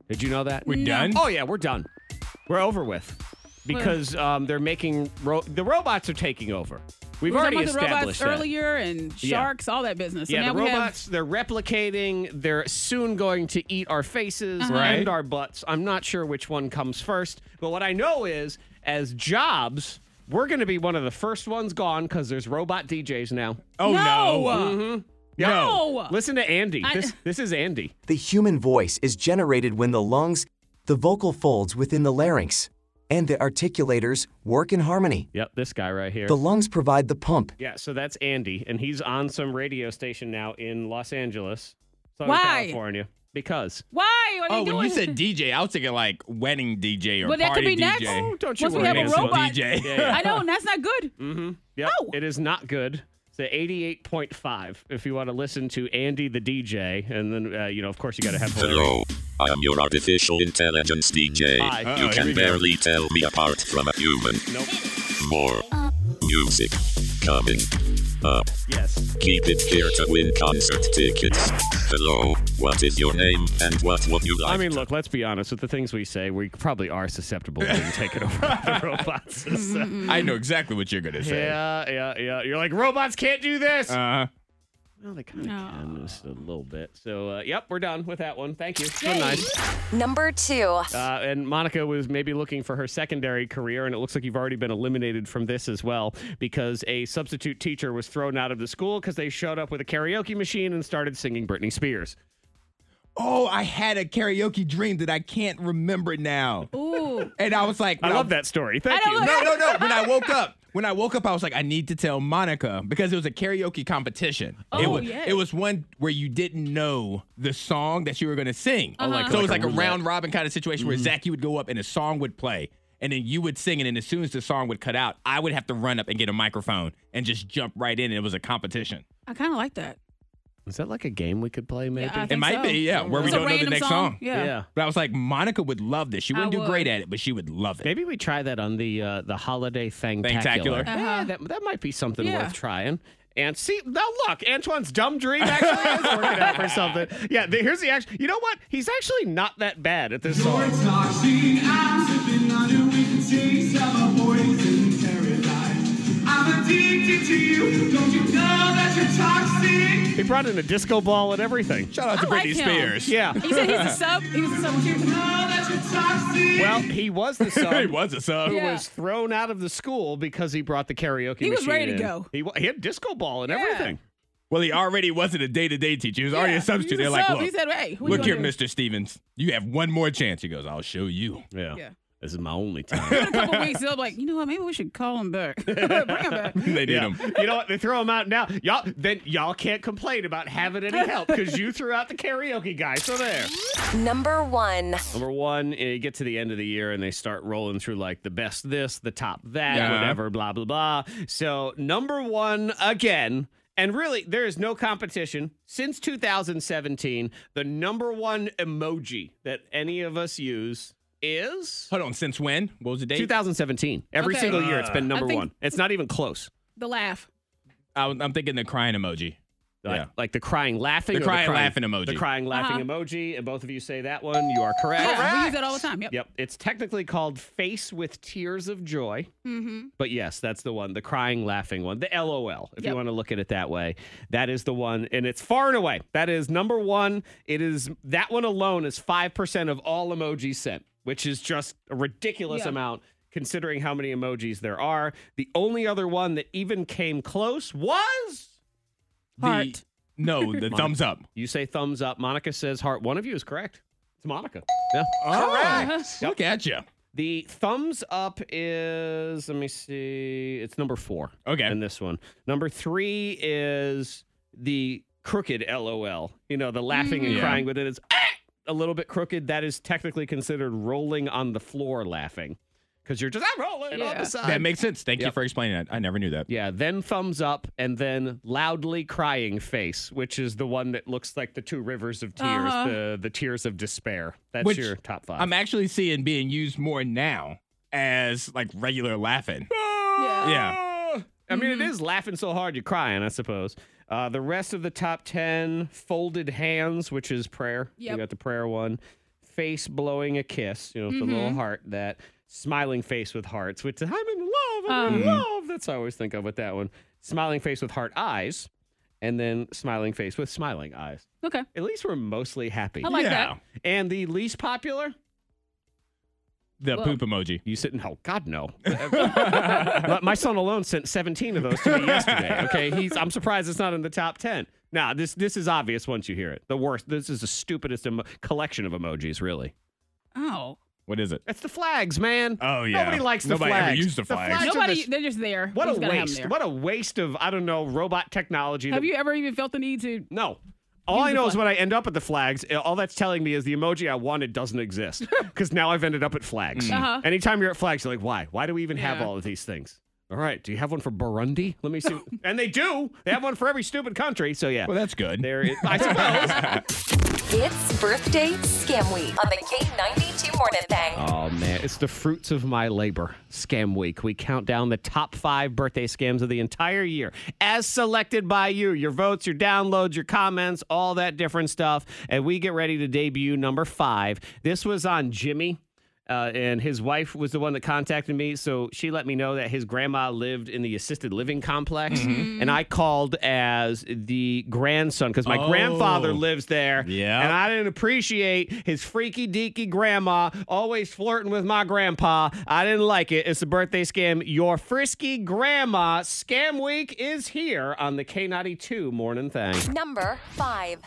Did you know that? We're done? Oh, yeah, we're done. We're over with. Because they're making the robots are taking over. We've We were already talking about the robots established that. earlier and sharks, all that business. So Yeah, now the we robots, they're replicating. They're soon going to eat our faces Right. and our butts. I'm not sure which one comes first. But what I know is, as jobs, we're going to be one of the first ones gone because there's robot DJs now. Oh, no. No. Yeah. No. Listen to Andy. This is Andy. The human voice is generated when the lungs, the vocal folds within the larynx, and the articulators work in harmony. Yep, this guy right here. The lungs provide the pump. Yeah, so that's Andy, and he's on some radio station now in Los Angeles, Southern Why? California. Because. Why are they Oh, doing when you said DJ, I was thinking like wedding DJ or But that could party be next. DJ. Oh, don't you Once we worry. have a Nancy. robot. DJ. Yeah. I know, and that's not good. Yep, No. it is not good. It's at 88.5 if you want to listen to Andy the DJ. And then, of course, you got to have Hello, I'm your artificial intelligence DJ. Hi. You Here can we go. barely tell me apart from a human. Nope. More music coming up. Yes. Keep it here to win concert tickets. Hello, what is your name and what would you like? I mean, look, let's be honest. With the things we say, we probably are susceptible to being taken over by the robots. So, I know exactly what you're going to say. yeah. You're like, robots can't do this. Well, they kind of No. can just a little bit. So, yep, we're done with that one. Thank you. It's been nice. Number 2. And Monica was maybe looking for her secondary career, and it looks like you've already been eliminated from this as well because a substitute teacher was thrown out of the school because they showed up with a karaoke machine and started singing Britney Spears. Oh, I had a karaoke dream that I can't remember now. Ooh. And I was like, I love that story. Thank I you. don't No. When I woke up, I was like, I need to tell Monica because it was a karaoke competition. Oh, It was one where you didn't know the song that you were going to sing. Uh-huh. So it was like a roulette. round robin kind of situation where Zach, you would go up and a song would play. And then you would sing, and then as soon as the song would cut out, I would have to run up and get a microphone and just jump right in. And it was a competition. I kind of like that. Is that like a game we could play, maybe? Yeah, I It think might so. be, yeah, where we It's a don't know the random next song. Yeah. But I was like, Monica would love this. She wouldn't do would. great at it, but she would love it. Maybe we try that on the holiday Thangtacular. Thangtacular. Yeah, that might be something Yeah. worth trying. And see, now look, Antoine's dumb dream actually is working out for something. Yeah, here's the action. You know what? He's actually not that bad at this song. Toxic, I'm sipping on your weak taste of a poison paradise. I'm addicted to you. Don't you know that you're toxic? He brought in a disco ball and everything. Shout out to I like Britney him. Spears. Yeah. He said he's a sub. He was a substitute. Know that you're toxic. Well, he was the He son was a sub. who Yeah. was thrown out of the school because he brought the karaoke He was machine ready to in. go. He had disco ball and everything. Well, he already wasn't a day-to-day teacher. He was already a substitute. He's They're like, sub. look, He said, hey, what look you here, gonna do? Mr. Stevens. You have one more chance. He goes, I'll show you. Yeah. Yeah. This is my only time. In a couple weeks, they'll be like, you know what? Maybe we should call him back. Bring him back. They need Yeah. him. You know what? They throw him out now. Y'all can't complain about having any help because you threw out the karaoke guy. So there. Number 1. Number one, you get to the end of the year and they start rolling through like the best this, the top that, Yeah. whatever, blah, blah, blah. So number 1 again, and really there is no competition. Since 2017, the number 1 emoji that any of us use is Hold on. Since when? What was the date? 2017. Every Okay. single year it's been number I think- 1. It's not even close. The laugh. I'm thinking the crying emoji. Yeah. Like the crying laughing. The or crying laughing emoji. The crying laughing emoji. And both of you say that one. You are correct. Yeah, we use that all the time. Yep. Yep. It's technically called Face with Tears of Joy. Mm-hmm. But yes, that's the one. The crying laughing one. The LOL, if you Yep. want to look at it that way. That is the one. And it's far and away. That is number 1. It is that one alone is 5% of all emojis sent, which is just a ridiculous Yeah. amount considering how many emojis there are. The only other one that even came close was Heart. No, the thumbs up. you say thumbs up. Monica says heart. One of you is correct. It's Monica. Yeah. Correct. Look at you. The thumbs up is, let me see, it's number 4. Okay. In this one. Number 3 is the crooked LOL. You know, the laughing and Yeah. crying, but it is a little bit crooked. That is technically considered rolling on the floor laughing. Because you're just rolling on Yeah. the side. That makes sense. Thank you Yep. for explaining that. I never knew that. Yeah, then thumbs up, and then loudly crying face, which is the one that looks like the 2 rivers of tears, the tears of despair. That's Which your top 5. I'm actually seeing being used more now as like regular laughing. Yeah. Yeah. I mean, it is laughing so hard you're crying, I suppose. The rest of the top 10, folded hands, which is prayer. Yep. You got the prayer one. face blowing a kiss, the little heart, that smiling face with hearts, which I'm in love, I'm in love. That's what I always think of with that one. Smiling face with heart eyes, and then smiling face with smiling eyes. Okay. At least we're mostly happy. I like that. And the least popular? The poop emoji. You sitting? Oh, God, no. My son alone sent 17 of those to me yesterday. Okay, I'm surprised it's not in the top 10. Nah, this is obvious once you hear it. The worst. This is the stupidest collection of emojis, really. Oh. What is it? It's the flags, man. Oh, yeah. Nobody likes the Nobody flags. ever used the flags. Nobody, they're just there. What You a just gotta have them waste. there. What a waste of, I don't know, robot technology. Have you ever even felt the need to? No. All I know is when I end up at the flags, all that's telling me is the emoji I wanted doesn't exist. Because now I've ended up at flags. Anytime you're at flags, you're like, why? Why do we even have all of these things? All right. Do you have one for Burundi? Let me see. And they do. They have one for every stupid country. So, yeah. Well, that's good. There is, I suppose. It's birthday scam week on the K92 Morning Thing. Oh, man. It's the fruits of my labor. Scam week. We count down the top 5 birthday scams of the entire year as selected by you. Your votes, your downloads, your comments, all that different stuff. And we get ready to debut number 5. This was on Jimmy. And his wife was the one that contacted me, so she let me know that his grandma lived in the assisted living complex, and I called as the grandson because my grandfather lives there, and I didn't appreciate his freaky deaky grandma always flirting with my grandpa. I didn't like it. It's a birthday scam. Your frisky grandma scam week is here on the K92 Morning Thing. Number 5.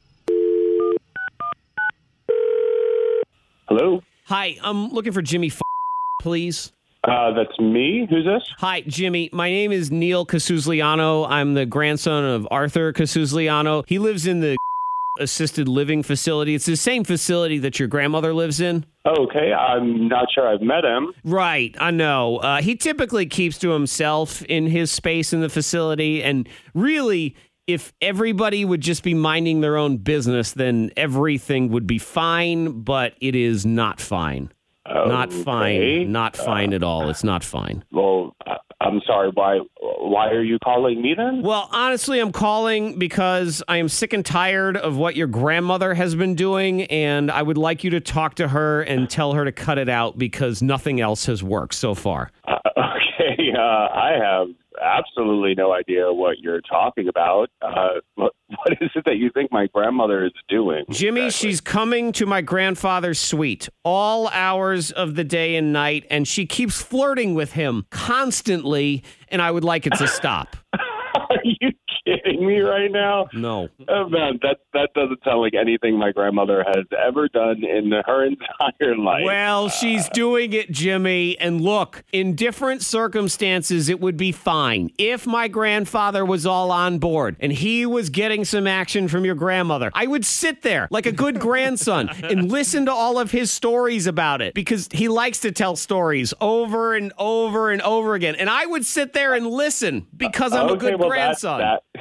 Hello? Hi, I'm looking for Jimmy, please. That's me. Who's this? Hi, Jimmy. My name is Neil Casuzliano. I'm the grandson of Arthur Casuzliano. He lives in the assisted living facility. It's the same facility that your grandmother lives in. Okay, I'm not sure I've met him. Right, I know. He typically keeps to himself in his space in the facility, and really, if everybody would just be minding their own business, then everything would be fine, but it is not fine. Okay. Not fine. Not fine at all. It's not fine. Well, I'm sorry. Why are you calling me then? Well, honestly, I'm calling because I am sick and tired of what your grandmother has been doing, and I would like you to talk to her and tell her to cut it out because nothing else has worked so far. Okay, I have absolutely no idea what you're talking about. What is it that you think my grandmother is doing? Jimmy, exactly? She's coming to my grandfather's suite all hours of the day and night, and she keeps flirting with him constantly, and I would like it to stop. Are you kidding me right now? No. Oh, man, that doesn't sound like anything my grandmother has ever done in her entire life. Well, she's doing it, Jimmy. And look, in different circumstances, it would be fine. If my grandfather was all on board and he was getting some action from your grandmother, I would sit there like a good grandson and listen to all of his stories about it because he likes to tell stories over and over and over again. And I would sit there and listen because I'm a good grandson.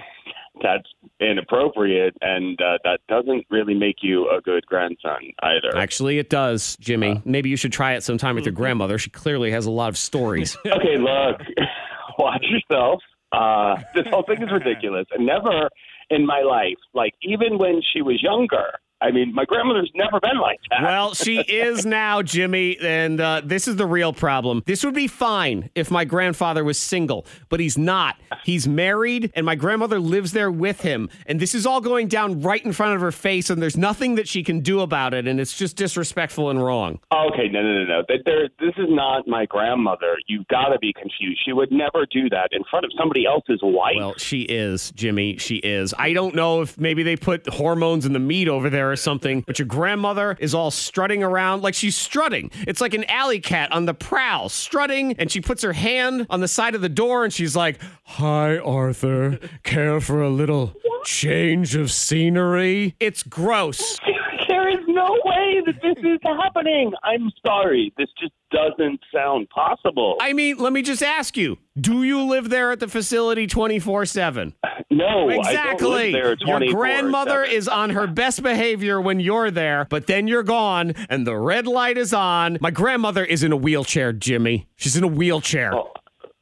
That's inappropriate, and that doesn't really make you a good grandson either. Actually, it does, Jimmy. Maybe you should try it sometime with your grandmother. She clearly has a lot of stories. Okay, look, watch yourself. This whole thing is ridiculous. And never in my life, like even when she was younger, I mean, my grandmother's never been like that. Well, she is now, Jimmy, and this is the real problem. This would be fine if my grandfather was single, but he's not. He's married, and my grandmother lives there with him, and this is all going down right in front of her face, and there's nothing that she can do about it, and it's just disrespectful and wrong. Okay, no. This is not my grandmother. You've got to be confused. She would never do that in front of somebody else's wife. Well, she is, Jimmy. She is. I don't know if maybe they put hormones in the meat over there or something, but your grandmother is all strutting around like she's strutting. It's like an alley cat on the prowl, strutting, and she puts her hand on the side of the door and she's like, "Hi, Arthur. Care for a little change of scenery?" It's gross. There is no way that this is happening. I'm sorry. This just doesn't sound possible. I mean, let me just ask you, do you live there at the facility 24/7? No, exactly. I don't live there 24/7. Your grandmother is on her best behavior when you're there, but then you're gone and the red light is on. My grandmother is in a wheelchair, Jimmy. She's in a wheelchair.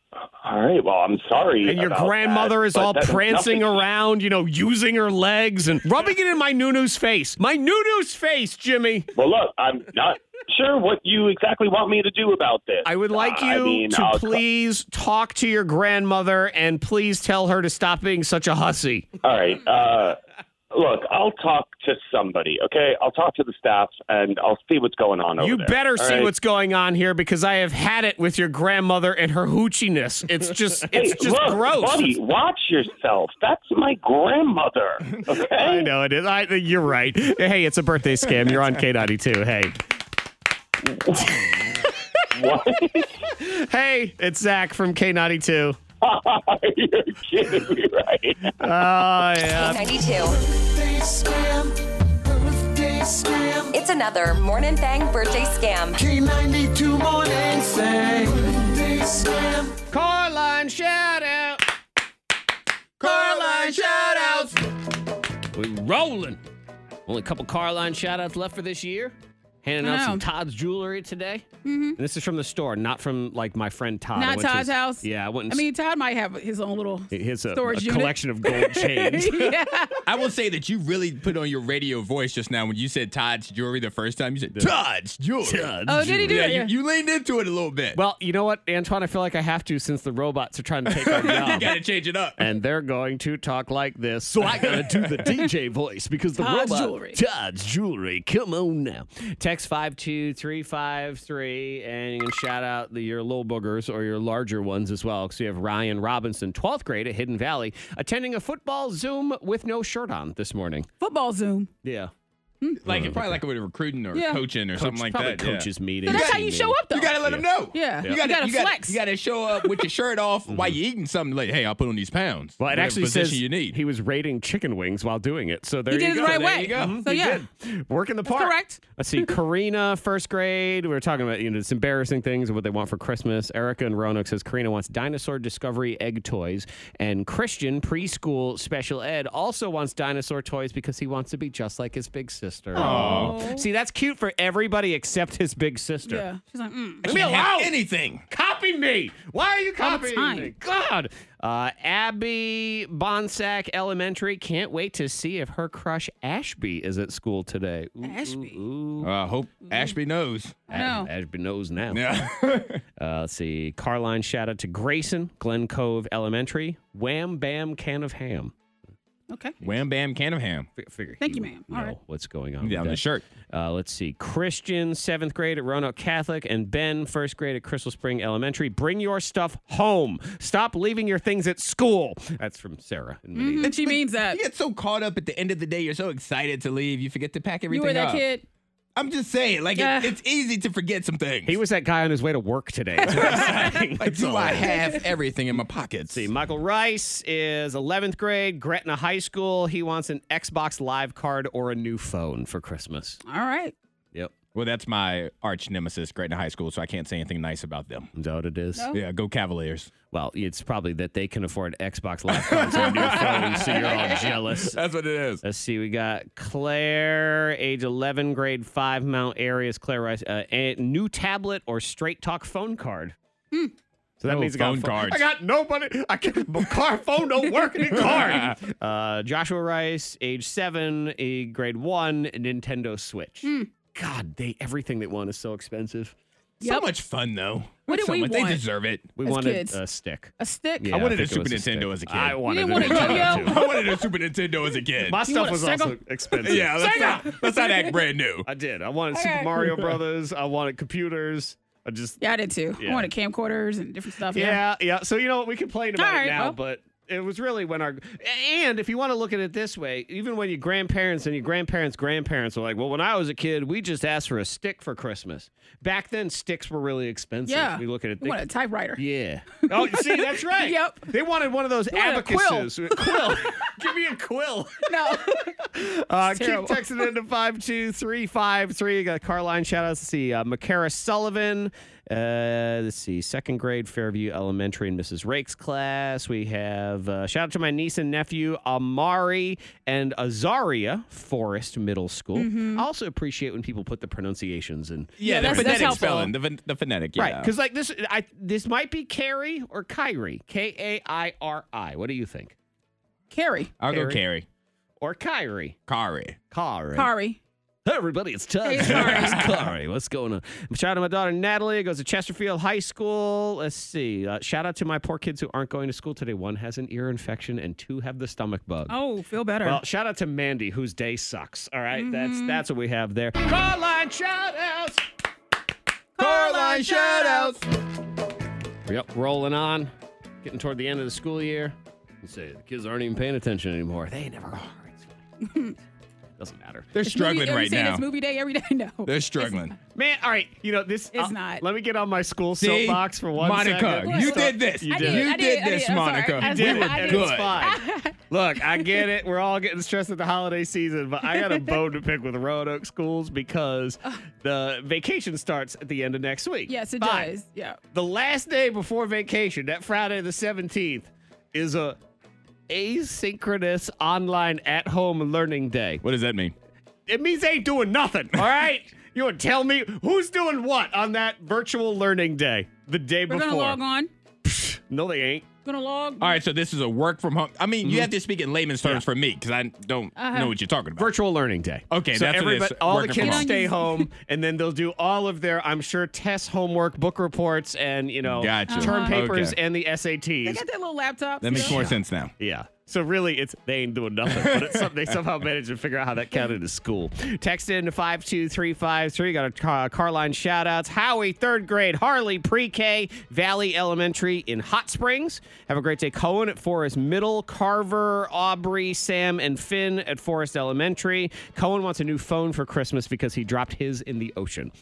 All right. Well, I'm sorry. And your about grandmother that, is but all that has prancing nothing- around, using her legs and rubbing it in my Nunu's face. My Nunu's face, Jimmy. Well, look, I'm not sure what you exactly want me to do about this. I would like you to please talk to your grandmother and please tell her to stop being such a hussy. All right. Look, I'll talk to somebody, okay? I'll talk to the staff, and I'll see what's going on over You there. better all see right? what's going on here because I have had it with your grandmother and her hoochiness. It's just Look, gross. buddy, watch yourself. That's my grandmother, okay? I know it is. You're right. Hey, it's a birthday scam. You're on K92. Hey. What? Hey, it's Zach from K92. You're kidding me, right? Oh, yeah. K92. It's another Morning Thang birthday scam. K92 Morning Thang. Carline shout out. Carline shout outs. We rolling. Only a couple Carline shout outs left for this year. Handing out some Todd's jewelry today. Mm-hmm. And this is from the store, not from like my friend Todd. Not Todd's house. Yeah, I wouldn't. I mean, Todd might have his own little storage unit. Collection of gold chains. Yeah. I will say that you really put on your radio voice just now when you said Todd's jewelry the first time. You said Todd's jewelry. Oh, did he do Yeah, it? you leaned into it a little bit. Well, you know what, Antoine? I feel like I have to since the robots are trying to take our job. You got to change it up. And they're going to talk like this. So I got to do the DJ voice because the Todd's robot. jewelry. Todd's jewelry. Come on now. Text 52353 and you can shout out your little boogers or your larger ones as well. Because you have Ryan Robinson, 12th grade at Hidden Valley, attending a football Zoom with no shirt on this morning. Football Zoom. Yeah. Probably like with recruiting or Yeah. coaching or something like Probably that. coaches meeting. So that's how you show up, though. You got to let them know. Yeah. You You gotta got flex. You got to show up with your shirt off while you're eating something. Like, hey, I'll put on these pounds. Well, it Whatever actually position says you need. he was raiding chicken wings while doing it. So there He you did it go. the right There way. you go. So, He yeah. did. Work in the That's park. correct. Let's see. Karina, first grade. We were talking about some embarrassing things and what they want for Christmas. Erica and Roanoke says Karina wants Dinosaur Discovery egg toys. And Christian, preschool special ed, also wants dinosaur toys because he wants to be just like his big sister. Aww. See, that's cute for everybody except his big sister. Yeah. She's like, Leave me alone. Anything. Copy me. Why are you All the copying time. me? God. Abby Bonsack Elementary can't wait to see if her crush Ashby is at school today. Ooh, Ashby. Ooh. Hope Ashby knows. I know. Ashby knows now. Yeah. Let's see. Carline shout out to Grayson, Glen Cove Elementary. Wham Bam Can of Ham. Okay. Wham Bam Can of Ham. Figure Thank he you, would ma'am. All know right. what's going on. Yeah, on with the that. shirt. Let's see. Christian, 7th grade at Roanoke Catholic, and Ben, 1st grade at Crystal Spring Elementary. Bring your stuff home. Stop leaving your things at school. That's from Sarah. In Medina. She means that. You get so caught up at the end of the day. You're so excited to leave. You forget to pack You everything were that up. kid. I'm just saying, like, Yeah. it's easy to forget some things. He was that guy on his way to work today. That's what he's saying. like, That's do all. I have everything in my pockets? See, Michael Rice is 11th grade, Gretna High School. He wants an Xbox Live card or a new phone for Christmas. All right. Yep. Well, that's my arch nemesis, Gretna High School, so I can't say anything nice about them. Is that what it is? No. Yeah, go Cavaliers. Well, it's probably that they can afford Xbox Live cards and new phones, so you're all jealous. That's what it is. Let's see. We got Claire, age 11, grade 5, Mount Arias. Claire Rice, a new tablet or straight talk phone card. So that No means I got phone cards. I got nobody. I can't. My phone don't work any card. Joshua Rice, age 7, grade 1, Nintendo Switch. God, everything they want is so expensive. So much fun, though. What did so we much. want? They deserve it. We As wanted kids. a stick. A stick? Yeah, I wanted a think it Super was Nintendo stick. as a kid. I wanted didn't a want a Nintendo yo-yo? too. I wanted a Super Nintendo as a kid. My You stuff want a was Sega? also expensive. Yeah, let's not act brand new. I did. I wanted Okay. Super Mario Brothers. I wanted computers. I just Yeah, I did too. Yeah. I wanted camcorders and different stuff. yeah. So you know what? We complain about All it right, now, well. but it was really when and if you want to look at it this way, even when your grandparents and your grandparents' grandparents were like, well, when I was a kid, we just asked for a stick for Christmas. Back then, sticks were really expensive. Yeah. We look at it. I wanted a typewriter. Yeah. Oh, you see, that's right. Yep. They wanted one of those They wanted a quill. abacuses. Quill. Give me a quill. No. Keep terrible. texting into 52353. You got Carline shout outs to see Makara Sullivan Let's see. Second grade, Fairview Elementary in Mrs. Rake's class. We have shout out to my niece and nephew, Amari and Azaria, Forest Middle School. I also appreciate when people put the pronunciations in. Yeah, the that's phonetic helpful. spelling, the phonetic, yeah. Right, because like this might be Carrie or Kyrie. Kairi. What do you think? Carrie. I'll go Carrie. Or Kyrie? Kari. Kari. Hey, everybody, it's Tug. Hey, Kari. It's Kari. What's going on? Shout out to my daughter, Natalie. Goes to Chesterfield High School. Let's see. Shout out to my poor kids who aren't going to school today. One has an ear infection and two have the stomach bug. Oh, feel better. Well, shout out to Mandy, whose day sucks. All right, that's what we have there. Carline shout outs. Carline shout outs. Yep, rolling on. Getting toward the end of the school year. You say the kids aren't even paying attention anymore. They never are. It's fine. Doesn't matter. They're struggling right now. It's movie day every day. No. They're struggling. Man, all right. You know, this It's not. Let me get on my school See? soapbox for one Monica, second. you did this. You I did. did. You did this, I'm sorry. Monica. I You did did it. it, I and did it's it. fine. Look, I get it. We're all getting stressed at the holiday season, but I got a bone to pick with Roanoke schools because the vacation starts at the end of next week. Yes, it Fine. does. Yeah. The last day before vacation, that Friday the 17th, is a asynchronous online at-home learning day. What does that mean? It means they ain't doing nothing, all right? You would tell me who's doing what on that virtual learning day the day We're before? going to log on. No, they ain't. Going to log. All right, so this is a work from home. I mean, you have to speak in layman's terms for me because I don't know what you're talking about. Virtual learning day. Okay, so that's what it is. everybody, all the Working from kids home. stay home, and then they'll do all of their, I'm sure, tests, homework, book reports, and Gotcha. term papers Okay. and the They SATs. got their little laptops. That makes more sense now. Yeah. So really, they ain't doing nothing, but it's something they somehow managed to figure out how that counted as school. Text in to 52353. Got a Carline shout outs. Howie, third grade. Harley, pre-K. Valley Elementary in Hot Springs. Have a great day. Cohen at Forest Middle. Carver, Aubrey, Sam, and Finn at Forest Elementary. Cohen wants a new phone for Christmas because he dropped his in the ocean.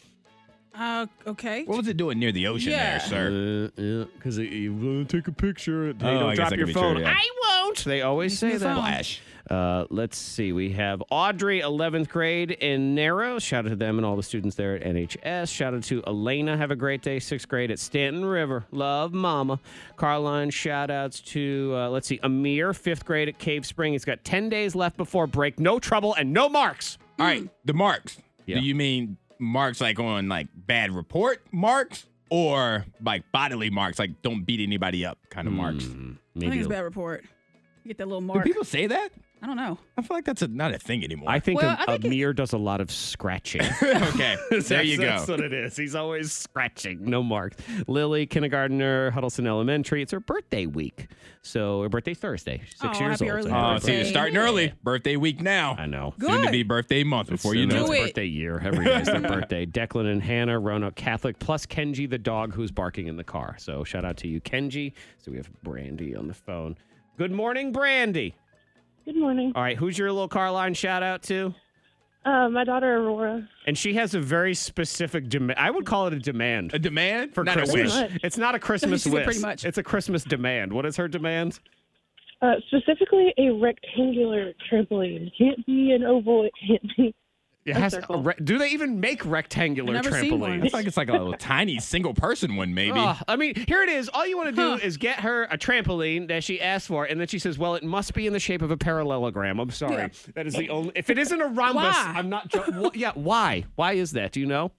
Okay. What was it doing near the ocean there, sir? Yeah, because you want to take a picture. They Oh, I don't guess drop that your could be phone. true, yeah. I won't. They always say your that. phone. Flash. Let's see. We have Audrey, 11th grade in Narrows. Shout out to them and all the students there at NHS. Shout out to Elena. Have a great day. 6th grade at Stanton River. Love Mama. Carline, shout outs to, let's see, Amir, 5th grade at Cave Spring. He's got 10 days left before break. No trouble and no marks. All right, the marks. Yeah. Do you mean marks like on like bad report marks or like bodily marks, like don't beat anybody up kind of marks? I think Maybe it's a bad report. You get that little Do mark. people say that? I don't know. I feel like that's not a thing anymore. I think Well, I think Amir does a lot of scratching. Okay, there you go. That's what it is. He's always scratching. No marks. Lily, kindergartner, Huddleston Elementary. It's her birthday week. So her birthday's Thursday. She's 6 Oh, years happy old. early So happy Oh, so birthday. you're starting early. Birthday week now. I know. Good. Soon to be birthday month before you Soon know it's Do it. it. birthday year. Every day is their birthday. Declan and Hannah, Roanoke Catholic, plus Kenji the dog who's barking in the car. So shout out to you, Kenji. So we have Brandy on the phone. Good morning, Brandy. Good morning. All right, who's your little Carline shout out to? My daughter Aurora. And she has a very specific demand. I would call it a demand A demand for not Christmas. a wish. It's not a Christmas She said wish. pretty much. It's a Christmas demand. What is her demand? Specifically a rectangular trampoline. It can't be an oval. It can't be It a has circle. do they even make rectangular I've never seen one. trampolines? It's like a little tiny single person one, maybe. I mean, here it is. All you want to do is get her a trampoline that she asked for, and then she says, "Well, it must be in the shape of a parallelogram." I'm sorry, Yeah. that is the only. If it isn't a rhombus, Why? I'm not. Yeah, why? Why is that? Do you know?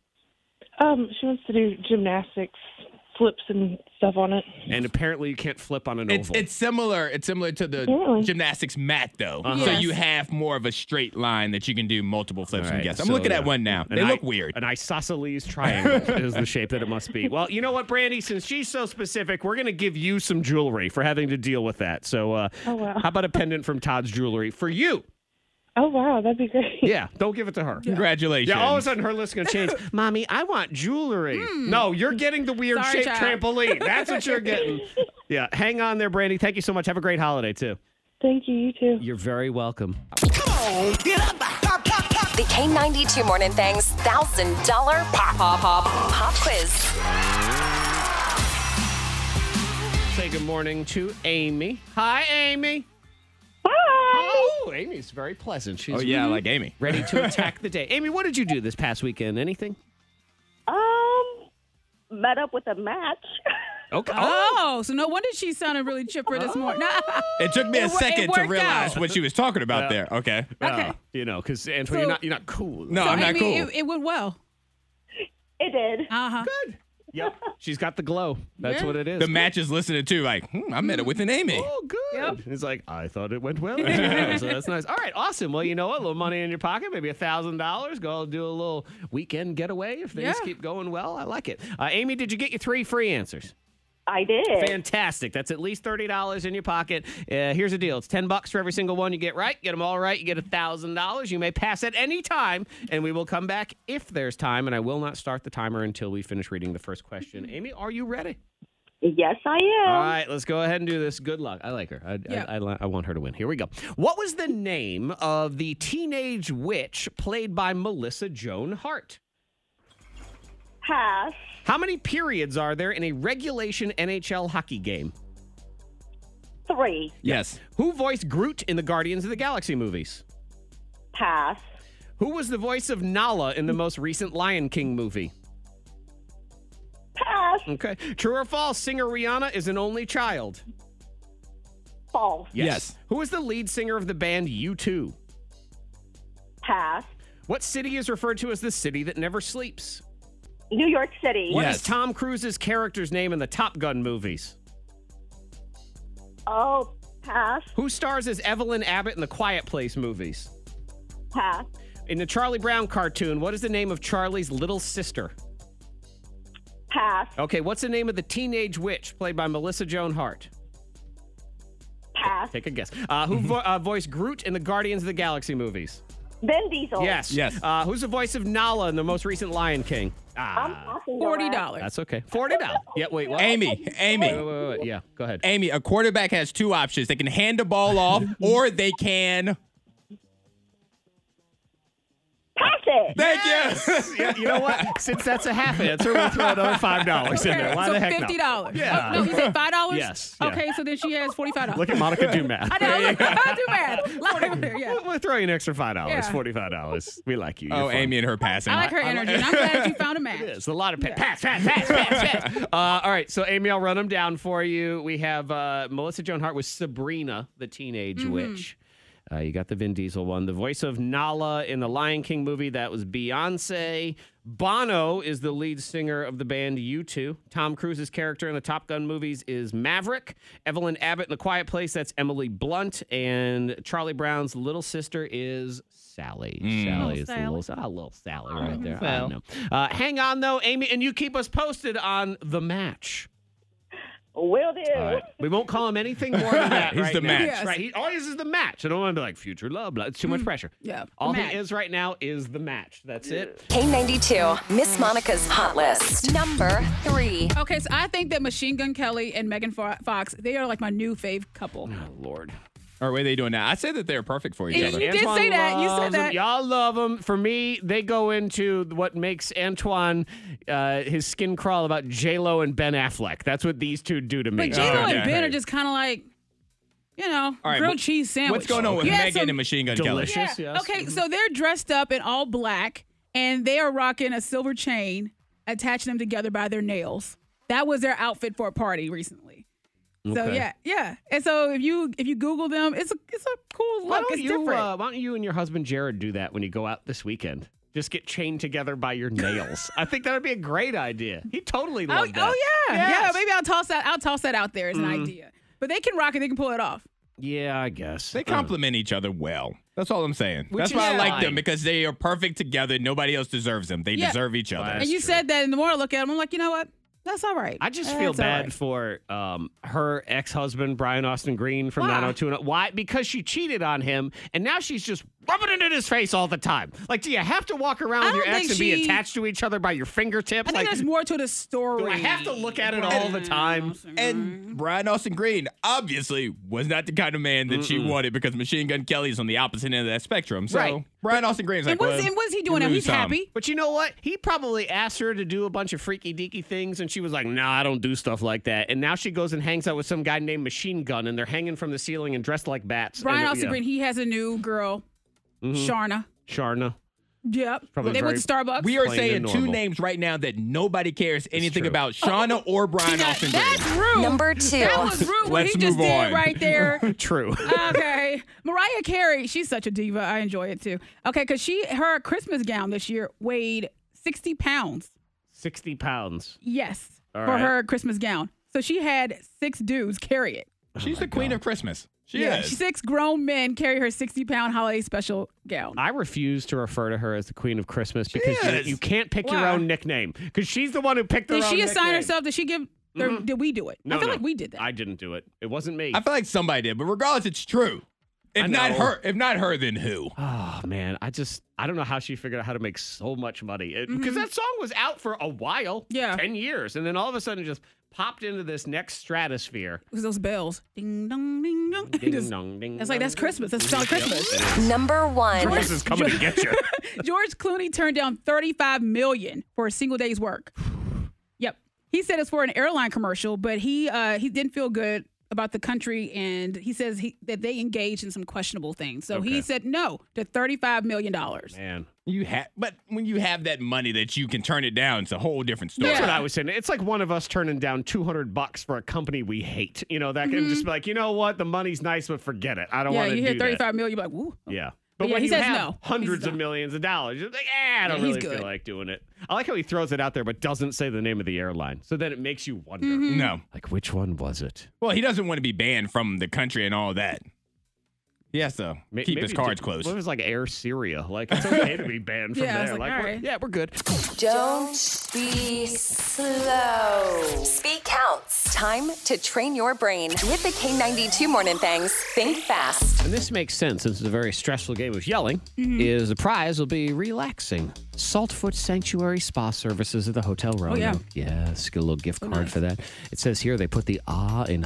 She wants to do gymnastics, flips and stuff on it. And apparently, you can't flip on an It's oval. it's similar. It's similar to the Really? gymnastics mat, though. Uh-huh. So Yes. you have more of a straight line that you can do multiple flips All and right, guess. I'm so, looking yeah. at one now. An They look weird. An isosceles triangle is the shape that it must be. Well, you know what, Brandy? Since she's so specific, we're going to give you some jewelry for having to deal with that. So, Oh, wow. how about a pendant from Todd's Jewelry for you? Oh, wow. That'd be great. Yeah, don't give it to her. Congratulations. Yeah, all of a sudden her list going to change. Mommy, I want jewelry. No, you're getting the weird Sorry, shaped child. trampoline. That's what you're getting. Yeah, hang on there, Brandy. Thank you so much. Have a great holiday, too. Thank you. You too. You're very welcome. The K92 Morning Thang's $1,000 pop quiz. Say good morning to Amy. Hi, Amy. Bye. Oh, Amy's very pleasant. She's Oh, yeah, like Amy. ready to attack the day. Amy, what did you do this past weekend? Anything? met up with a match. Okay. Oh, so no wonder she sounded really chipper this morning. It took me a second to worked realize out. what she was talking about there. Okay. Okay. You know, because Antoine, So- you're not cool. No, So, I'm not Amy, cool. It went well. It did. Uh-huh. Good. Yep. She's got the glow. That's Yeah. what it is. The match is listening too, like, I met it with an Amy. Oh, good. Yep. It's like, I thought it went well. Yeah, so that's nice. All right, awesome. Well, you know what? A little money in your pocket, maybe $1,000. Go do a little weekend getaway if things Yeah. keep going well. I like it. Amy, did you get your 3 free answers? I did. Fantastic. That's at least $30 in your pocket. Here's the deal. It's $10 for every single one you get right. Get them all right, you get $1,000. You may pass at any time, and we will come back if there's time, and I will not start the timer until we finish reading the first question. Amy, are you ready? Yes, I am. All right, let's go ahead and do this. Good luck. I like her. I want her to win. Here we go. What was the name of the teenage witch played by Melissa Joan Hart? Pass. How many periods are there in a regulation NHL hockey game? 3. Yes. Who voiced Groot in the Guardians of the Galaxy movies? Pass. Who was the voice of Nala in the most recent Lion King movie? Pass. Okay. True or false, singer Rihanna is an only child? False. Yes. Who is the lead singer of the band U2? Pass. What city is referred to as the city that never sleeps? New York City. What Yes. is Tom Cruise's character's name in the Top Gun movies? Oh, pass. Who stars as Evelyn Abbott in the Quiet Place movies? Pass. In the Charlie Brown cartoon, what is the name of Charlie's little sister? Pass. Okay, what's the name of the teenage witch played by Melissa Joan Hart? Pass. Take a guess. Who voiced Groot in the Guardians of the Galaxy movies? Vin Diesel. Yes. Yes. Who's the voice of Nala in the most recent Lion King? I'm passing $40. That's okay. $40. Yeah, wait, what? Amy. Wait. Yeah, go ahead. Amy, a quarterback has 2 options. They can hand the ball off or they can. Pass it. Thank you. Yeah, you know what? Since that's a half answer, we'll throw another $5 in there. Why so the heck $50. not? Yeah. Oh, no, you said $5? Yes, yeah. Okay, so then she has $45. Look at Monica do math. I know. I do math. Live there, yeah. We'll throw you an extra $5. Yeah. $45. We like you. You're Oh, fun. Amy and her passing. I like her energy, and I'm glad you found a match. It is a lot of pass. All right, so Amy, I'll run them down for you. We have Melissa Joan Hart with Sabrina, the teenage witch. You got the Vin Diesel one. The voice of Nala in the Lion King movie, that was Beyonce. Bono is the lead singer of the band U2. Tom Cruise's character in the Top Gun movies is Maverick. Evelyn Abbott in The Quiet Place, that's Emily Blunt. And Charlie Brown's little sister is Sally. Sally is Sally. little Sally right there. I don't know. Hang on, though, Amy, and you keep us posted on the match. Will do. All right. We won't call him anything more than that. He's right the now. match. Yes. Right. All he is the match. I don't want to be like future love. It's too much pressure. Yeah, the All match. he is right now is the match. That's it. K92, Miss Monica's Hot List. Number 3. Okay, so I think that Machine Gun Kelly and Megan Fox, they are like my new fave couple. Oh, Lord. Or what are they doing now? I said that they're perfect for each You other. did say that. You said loves 'em. that. Y'all love them. For me, they go into what makes Antoine his skin crawl about J-Lo and Ben Affleck. That's what these two do to me. But J-Lo Okay. and Ben are just kind of like, you know, All right, grilled but cheese sandwich. What's going on with You had Megan some- and Machine Gun Kelly? Delicious. Yeah. Yes. Okay, so they're dressed up in all black, and they are rocking a silver chain, attaching them together by their nails. That was their outfit for a party recently. So Okay. yeah. And so if you Google them, it's a cool Why look. don't It's you, different. why don't you and your husband Jared do that when you go out this weekend? Just get chained together by your nails. I think that would be a great idea. He totally Oh, loved that. oh yeah, Yes. yeah. Maybe I'll toss that out there as an idea. But they can rock it. They can pull it off. Yeah, I guess. They complement each other well. That's all I'm saying. Which That's why is I like fine. them, because they are perfect together. Nobody else deserves them. They Yeah. deserve each other. And you said that, and the more I look at them, I'm like, you know what? That's all right. I just feel That's all bad right. for her ex-husband, Brian Austin Green from Why? 90210. Why? Because she cheated on him, and now she's just rubbing it in his face all the time. Like, do you have to walk around with I your don't ex and think be she- attached to each other by your fingertips? I think Like, there's more to the story. do I have to look at it all the time? And Brian Austin Green obviously was not the kind of man that she wanted, because Machine Gun Kelly is on the opposite end of that spectrum. So Right. Brian Austin Green's like, And what's, well, and what's he you doing now? lose He's some. happy. But you know what? He probably asked her to do a bunch of freaky deaky things, and she was like, "Nah, I don't do stuff like that." And now she goes and hangs out with some guy named Machine Gun, and they're hanging from the ceiling and dressed like bats. Brian And, Austin yeah. Green, he has a new girl, Sharna. Sharna. Yep. Probably They went very- to Starbucks. We are Plain saying and two normal. names right now that nobody cares anything true. about. Shauna or Brian Austin Green. That's rude. Number 2. That was rude what Let's he just move did on. right there. True. Okay. Mariah Carey, she's such a diva. I enjoy it too. Okay, because her Christmas gown this year weighed 60 pounds. 60 pounds. Yes, All for right. her Christmas gown. So she had 6 dudes carry it. She's the queen of Christmas. She is. 6 grown men carry her 60-pound holiday special gown. I refuse to refer to her as the Queen of Christmas because is. you can't pick your Why? own nickname because she's the one who picked her Did own she assign nickname. herself? Did she give? Or did we do it? No, I feel no. like we did that. I didn't do it. It wasn't me. I feel like somebody did, but regardless, it's true. If I not know. her, then who? Oh man, I don't know how she figured out how to make so much money because that song was out for a while, 10 years, and then all of a sudden it just popped into this next stratosphere. It was those bells. Ding dong, ding dong. Ding dong, ding. It's like that's Christmas. That's the sound of Christmas. Number 1. Christmas is coming to get you. George Clooney turned down $35 million for a single day's work. Yep, he said it's for an airline commercial, but he didn't feel good about the country, and he says that they engaged in some questionable things. So he said no to $35 million. Man. But when you have that money that you can turn it down, it's a whole different story. That's what I was saying. It's like one of us turning down $200 for a company we hate. You know, that can just be like, you know what? The money's nice, but forget it. I don't want to do you hear that. $35 million, you're like, woo. Yeah. But But yeah, when he you says have no. hundreds He's of done. millions of dollars, you're like, I don't Yeah, he's really good. feel like doing it. I like how he throws it out there, but doesn't say the name of the airline. So then it makes you wonder. No. Like, which one was it? Well, he doesn't want to be banned from the country and all that. He has to keep his cards closed. What if it was like Air Syria? Like, it's okay to be banned from Yeah, I was there. like, Like, all we're- right. yeah, we're good. Don't be slow. Speed counts. Time to train your brain with the K92 Morning Thangs. Think fast. And this makes sense since it's a very stressful game of yelling. Is the prize will be relaxing. Saltfoot Sanctuary Spa Services at the Hotel Roanoke. yeah. Yes, get a little gift card for that. It says here they put the in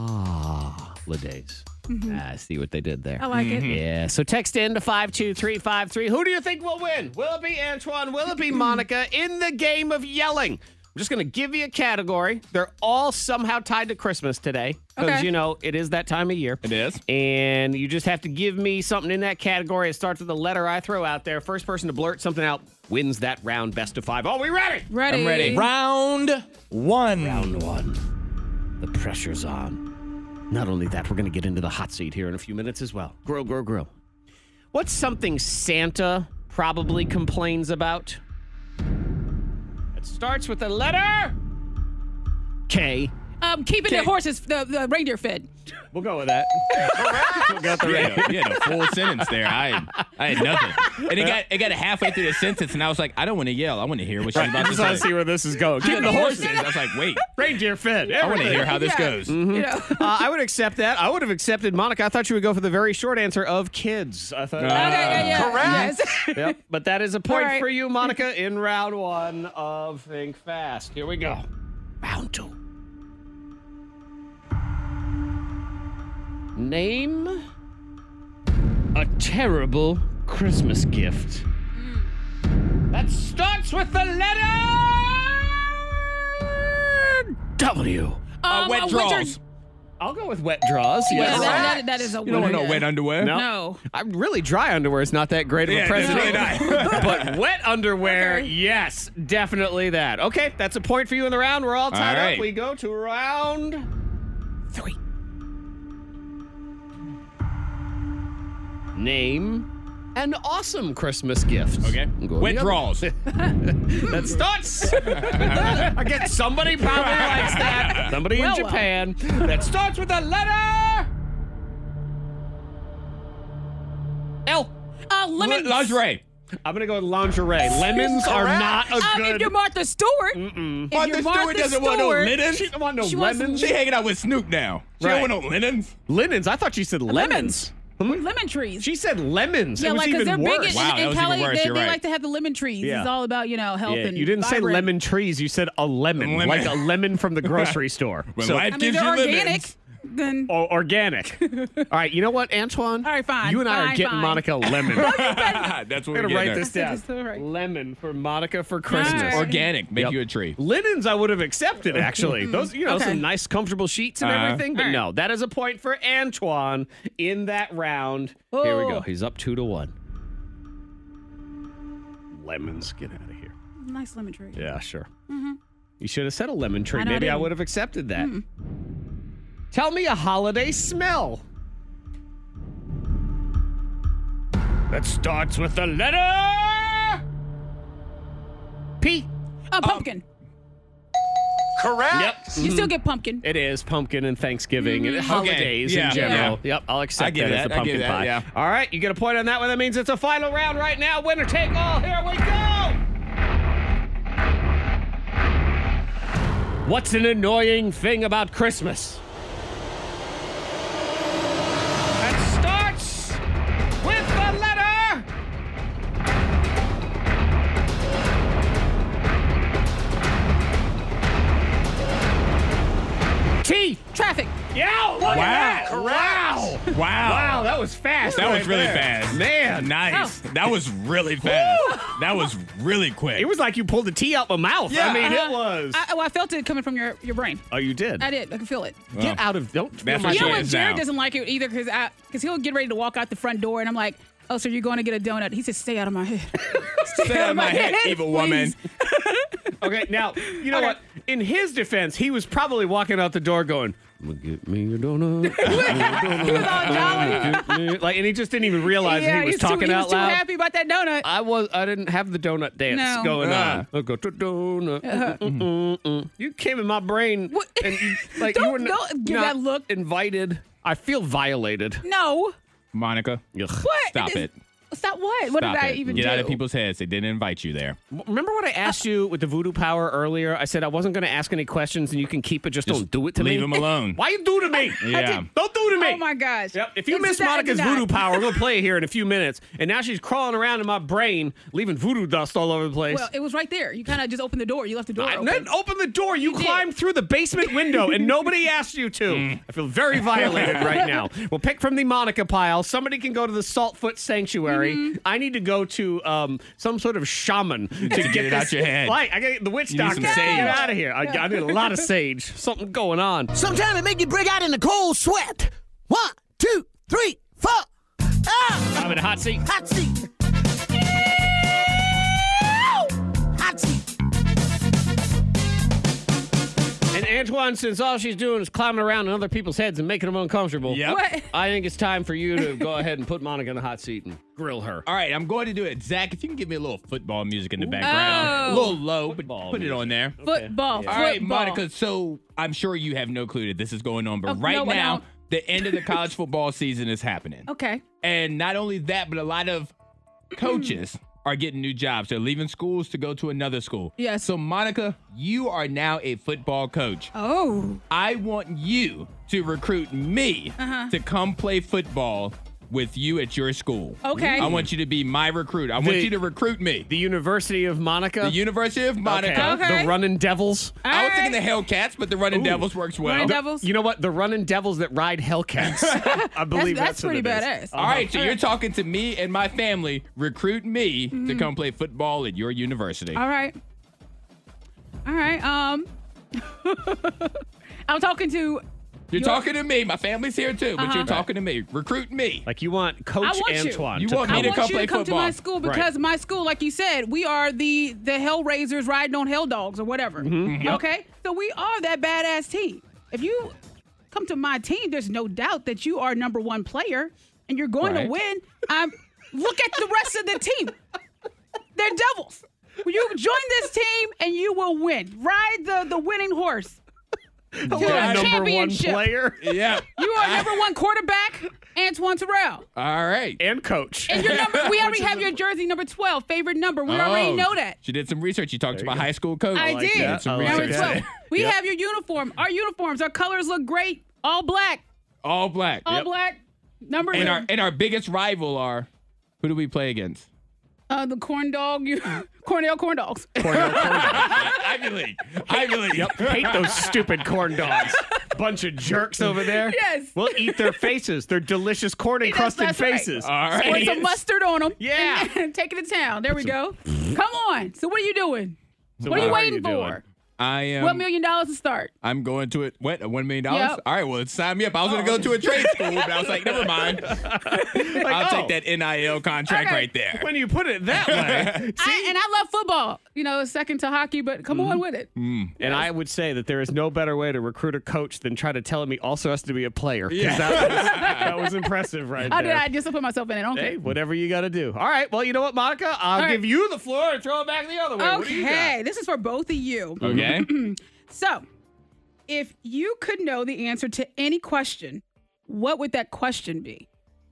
holidays. I see what they did there. I like it. Yeah, so text in to 52353. Who do you think will win? Will it be Antoine? Will it be Monica in the game of yelling? I'm just going to give you a category. They're all somehow tied to Christmas today because, Okay. you know, it is that time of year. It is. And you just have to give me something in that category. It starts with the letter I throw out there. First person to blurt something out wins that round, best of 5. Oh, we ready? Ready. I'm ready. Round 1. Round 1. The pressure's on. Not only that, we're going to get into the hot seat here in a few minutes as well. Grill. What's something Santa probably complains about? It starts with the letter K. Keeping the horses, the reindeer fed. We'll go with that. We'll go with the You had a full sentence there. I had nothing. And it got halfway through the sentence, and I was like, I don't want to yell. I want to hear what she's Right, about I just to want to say. see where this is going. Keeping the horses. I was like, wait. Reindeer fed. I want to hear how this goes. You know. I would accept that. I would have accepted Monica. I thought you would go for the very short answer of kids. I thought. Correct. Yes. Yep. But that is a point All right. for you, Monica, in round 1 of Think Fast. Here we go. Round 2. Name a terrible Christmas gift. That starts with the letter W. Wet draws. I'll go with wet draws. Yeah, Yes. that is a You don't want winner. no wet underwear? No. I'm really dry underwear is not that great of a Yeah, present. it's really not. But wet underwear, Okay. yes, definitely that. Okay, that's a point for you in the round. We're all tied All up. right. We go to round 3. Name an awesome Christmas gift. Okay. I'm going Wet the other- draws. That starts. I get somebody probably likes that. Somebody in Well. Japan. That starts with a letter L. Lemons. Lingerie. I'm gonna go with lingerie. Lemons are not a If good. you're Martha Stewart. If Martha you're Stewart doesn't want no Stewart, linens. She don't want no She wants lemons. She hanging out with Snoop now. She Right. don't want no linens. Linens. I thought you said lemons. Lemon trees. She said lemons. Yeah, it was like because even they're worse. big Wow, that in was even Cali. worse. They You're right. like to have the lemon trees. Yeah. It's all about health Yeah, and you didn't say vibrant. lemon trees. You said a lemon, Lemon. like a lemon from the grocery store. When So, life I mean, gives they're you organic. lemons. Then organic. All right, you know what, Antoine? All right, fine. You and I are Fine, getting fine. Monica a lemon. That's what I'm we're gonna write getting this down. All right. Lemon for Monica for Christmas. All right. Organic. Make Yep. you a tree. Linens I would have accepted, actually. Those, Okay. some nice, comfortable sheets and everything. But All right. no, that is a point for Antoine in that round. Here we go. Oh. He's up 2-1. lemons. Get out of here. Nice lemon tree. Yeah, sure. Mm-hmm. You should have said a lemon tree. I know I Maybe I didn't. would have accepted that. Tell me a holiday smell. That starts with the letter P. Pumpkin. Correct. Yep. You still get pumpkin. It is pumpkin and Thanksgiving and holidays Yeah. in general. Yeah. Yep, I'll accept I give that as that. the I pumpkin give that, pie. yeah. All right, you get a point on that one. That means it's a final round right now. Winner take all. Here we go. What's an annoying thing about Christmas? That starts with the letter T. Traffic. Yeah. Look at that. Wow. Wow, that was fast. That was right really there. fast. Man. Nice. That was really fast. That was really quick. It was like you pulled the tea out my mouth. Yeah. I mean, it was. I felt it coming from your brain. Oh, you did? I did. I could feel it. Get out of. Don't. That's feel what You know she what? is Jared now. doesn't like it either because he'll get ready to walk out the front door and I'm like, oh, so you're going to get a donut? He said, stay out of my head. Stay out of my head, evil woman. Okay, now, you know what? In his defense, he was probably walking out the door going, I'm going to get me a donut. He was all jolly. Like, and he just didn't even realize that he was talking he out was too loud. happy about that donut. I didn't have the donut dance No. going on. I go to donut. You came in my brain, and you, like you were don't give not that look. invited. I feel violated. No. Monica, Ugh. What? stop it. Stop what? What Stop did I it. even Get do? out of people's heads. They didn't invite you there. Remember what I asked you with the voodoo power earlier? I said I wasn't going to ask any questions, and you can keep it. Just don't do it to me. Leave him alone. Why you do to me? Yeah. Don't do to me. Oh my gosh. Yep. If you It's miss not- Monica's it's not. voodoo power, we're going to play it here in a few minutes. And now she's crawling around in my brain, leaving voodoo dust all over the place. Well, it was right there. You kind of just opened the door. You left the door I open. didn't open the door. You did. climbed through the basement window, and nobody asked you to. I feel very violated right now. We'll pick from the Monica pile. Somebody can go to the Saltfoot Sanctuary. I need to go to some sort of shaman to get it out your head. Like, I got the witch You need doctor. some sage. Get out of here. I need a lot of sage. Something going on. Sometimes it make you break out in a cold sweat. 1, 2, 3, 4. Ah! I'm in a hot seat. Hot seat. Hot seat. And Antoine, since all she's doing is climbing around on other people's heads and making them uncomfortable, Yep. What? I think it's time for you to go ahead and put Monica in the hot seat and grill her. All right, I'm going to do it. Zach, if you can give me a little football music in the background. A little low, but put it on there. Football. All right, Football. Monica, so I'm sure you have no clue that this is going on, but Oh, right no, I now, don't. the end of the college football season is happening. Okay. And not only that, but a lot of coaches are getting new jobs. They're leaving schools to go to another school. Yes. So, Monica, you are now a football coach. Oh. I want you to recruit me to come play football with you at your school. Okay. I want you to be my recruit. I want you to recruit me. The University of Monica? The University of Monica. Okay. The Running Devils? I was thinking the Hellcats, but the Running Devils works well. Running Devils? You know what? The Running Devils that ride Hellcats. I believe That's what pretty it is. badass. All right, so you're talking to me and my family. Recruit me to come play football at your university. All right. All right. I'm talking to. You're talking to me. My family's here too, but you're talking to me. Recruit me. Like you want Coach I want you. Antoine. You to want come. me to I come want you play to come football. to my school because my school, like you said, we are the Hellraisers riding on Hell Dogs or whatever. Okay, so we are that badass team. If you come to my team, there's no doubt that you are number one player and you're going to win. Look at the rest of the team. They're devils. You join this team and you will win. Ride the winning horse. To Number a one championship. player Yeah. You are number one quarterback, Antoine Terrell. All right. and coach. And your number, we already have your jersey number 12, favorite number. We already know that. She did some research. You talked to my high school coach. I like did. that. Some I like Number research. that. 12. We have your uniform. Our uniforms, our colors look great. All black. All black. All black. Numbers. And our biggest rival are, who do we play against? the corn dog. Cornell corn dogs. Ivy League. Ivy League. Yep. Hate those stupid corn dogs. Bunch of jerks over there. Yes. We'll eat their faces. Their delicious corn encrusted That's right. faces. All right. Pour some mustard on them. Yeah. And take it to town. There we go. Come on. So what are you doing? So what are you what are waiting you doing? for? I am. What $1 million to start? I'm going to it. What? $1 million? Yep. All right, well, sign me up. I was going to go to a trade school, but I was like, never mind. I'll take that NIL contract right there. When you put it that way. I love football. Second to hockey, but come on with it. And I would say that there is no better way to recruit a coach than try to tell him he also has to be a player. Yeah. That was impressive right I there. did. I just put myself in it. Okay. Hey, whatever you got to do. All right. Well, you know what, Monica? I'll give you the floor and throw it back the other way. What do you got? Okay. This is for both of you. Okay. So, if you could know the answer to any question, what would that question be?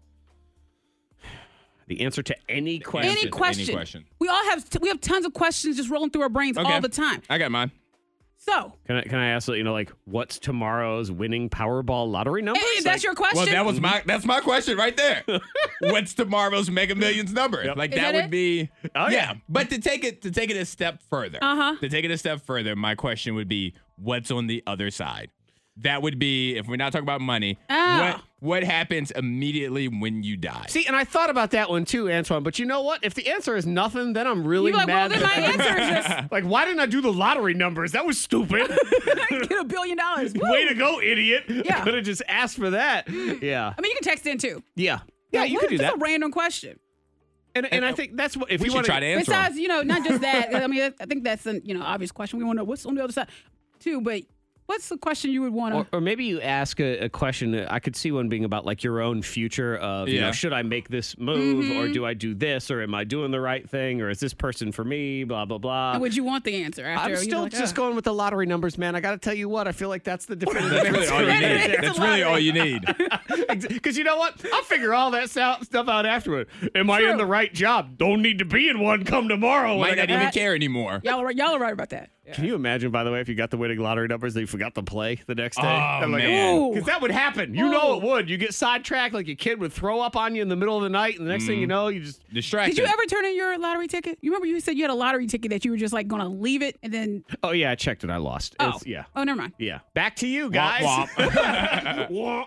The answer to any question. Any question. We all have tons of questions just rolling through our brains Okay. all the time. I got mine. So, Can I ask, what's tomorrow's winning Powerball lottery number? hey, that's your question. Well, that's my question right there. What's tomorrow's Mega Millions number? Yep. Like Is that that would it? be. Oh, yeah. But to take it a step further. To take it a step further, my question would be, what's on the other side? That would be, if we're not talking about money, what happens immediately when you die? See, and I thought about that one too, Antoine. But you know what? If the answer is nothing, then I'm really You're like, mad. well, then my answer is just Like, why didn't I do the lottery numbers? That was stupid. get $1 billion. Way to go, idiot. Yeah. Could have just asked for that. Yeah. I mean, you can text in too. Yeah. Yeah, you What could do if that. it's a random question. And I think that's what, if we you should want try to answer. Besides, not just that. I mean, I think that's an obvious question. We want to know what's on the other side too. But what's the question you would want to? Or maybe you ask a question. I could see one being about like your own future of, should I make this move or do I do this or am I doing the right thing or is this person for me? Blah, blah, blah. And would you want the answer after? I'm you'd still be like, just going with the lottery numbers, man. I got to tell you what, I feel like that's the definitive That's really all you need. That's really all you need. Because you know what? I'll figure all that stuff out afterward. Am I in the right job? Don't need to be in one come tomorrow. Might not even care anymore. Y'all are right about that. Yeah. Can you imagine, by the way, if you got the winning lottery numbers that you forgot to play the next day? Oh, man. Because that would happen. You know it would. You get sidetracked, like your kid would throw up on you in the middle of the night, and the next thing you know, you just... Distracted. Did you ever turn in your lottery ticket? You remember you said you had a lottery ticket that you were just like going to leave it and then... Oh, yeah, I checked it. I lost. Oh, Yeah. Oh, never mind. Yeah. Back to you, guys. Womp,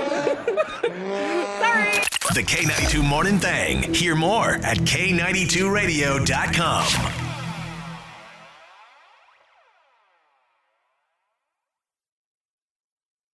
Sorry. The K92 Morning Thang. Hear more at K92Radio.com.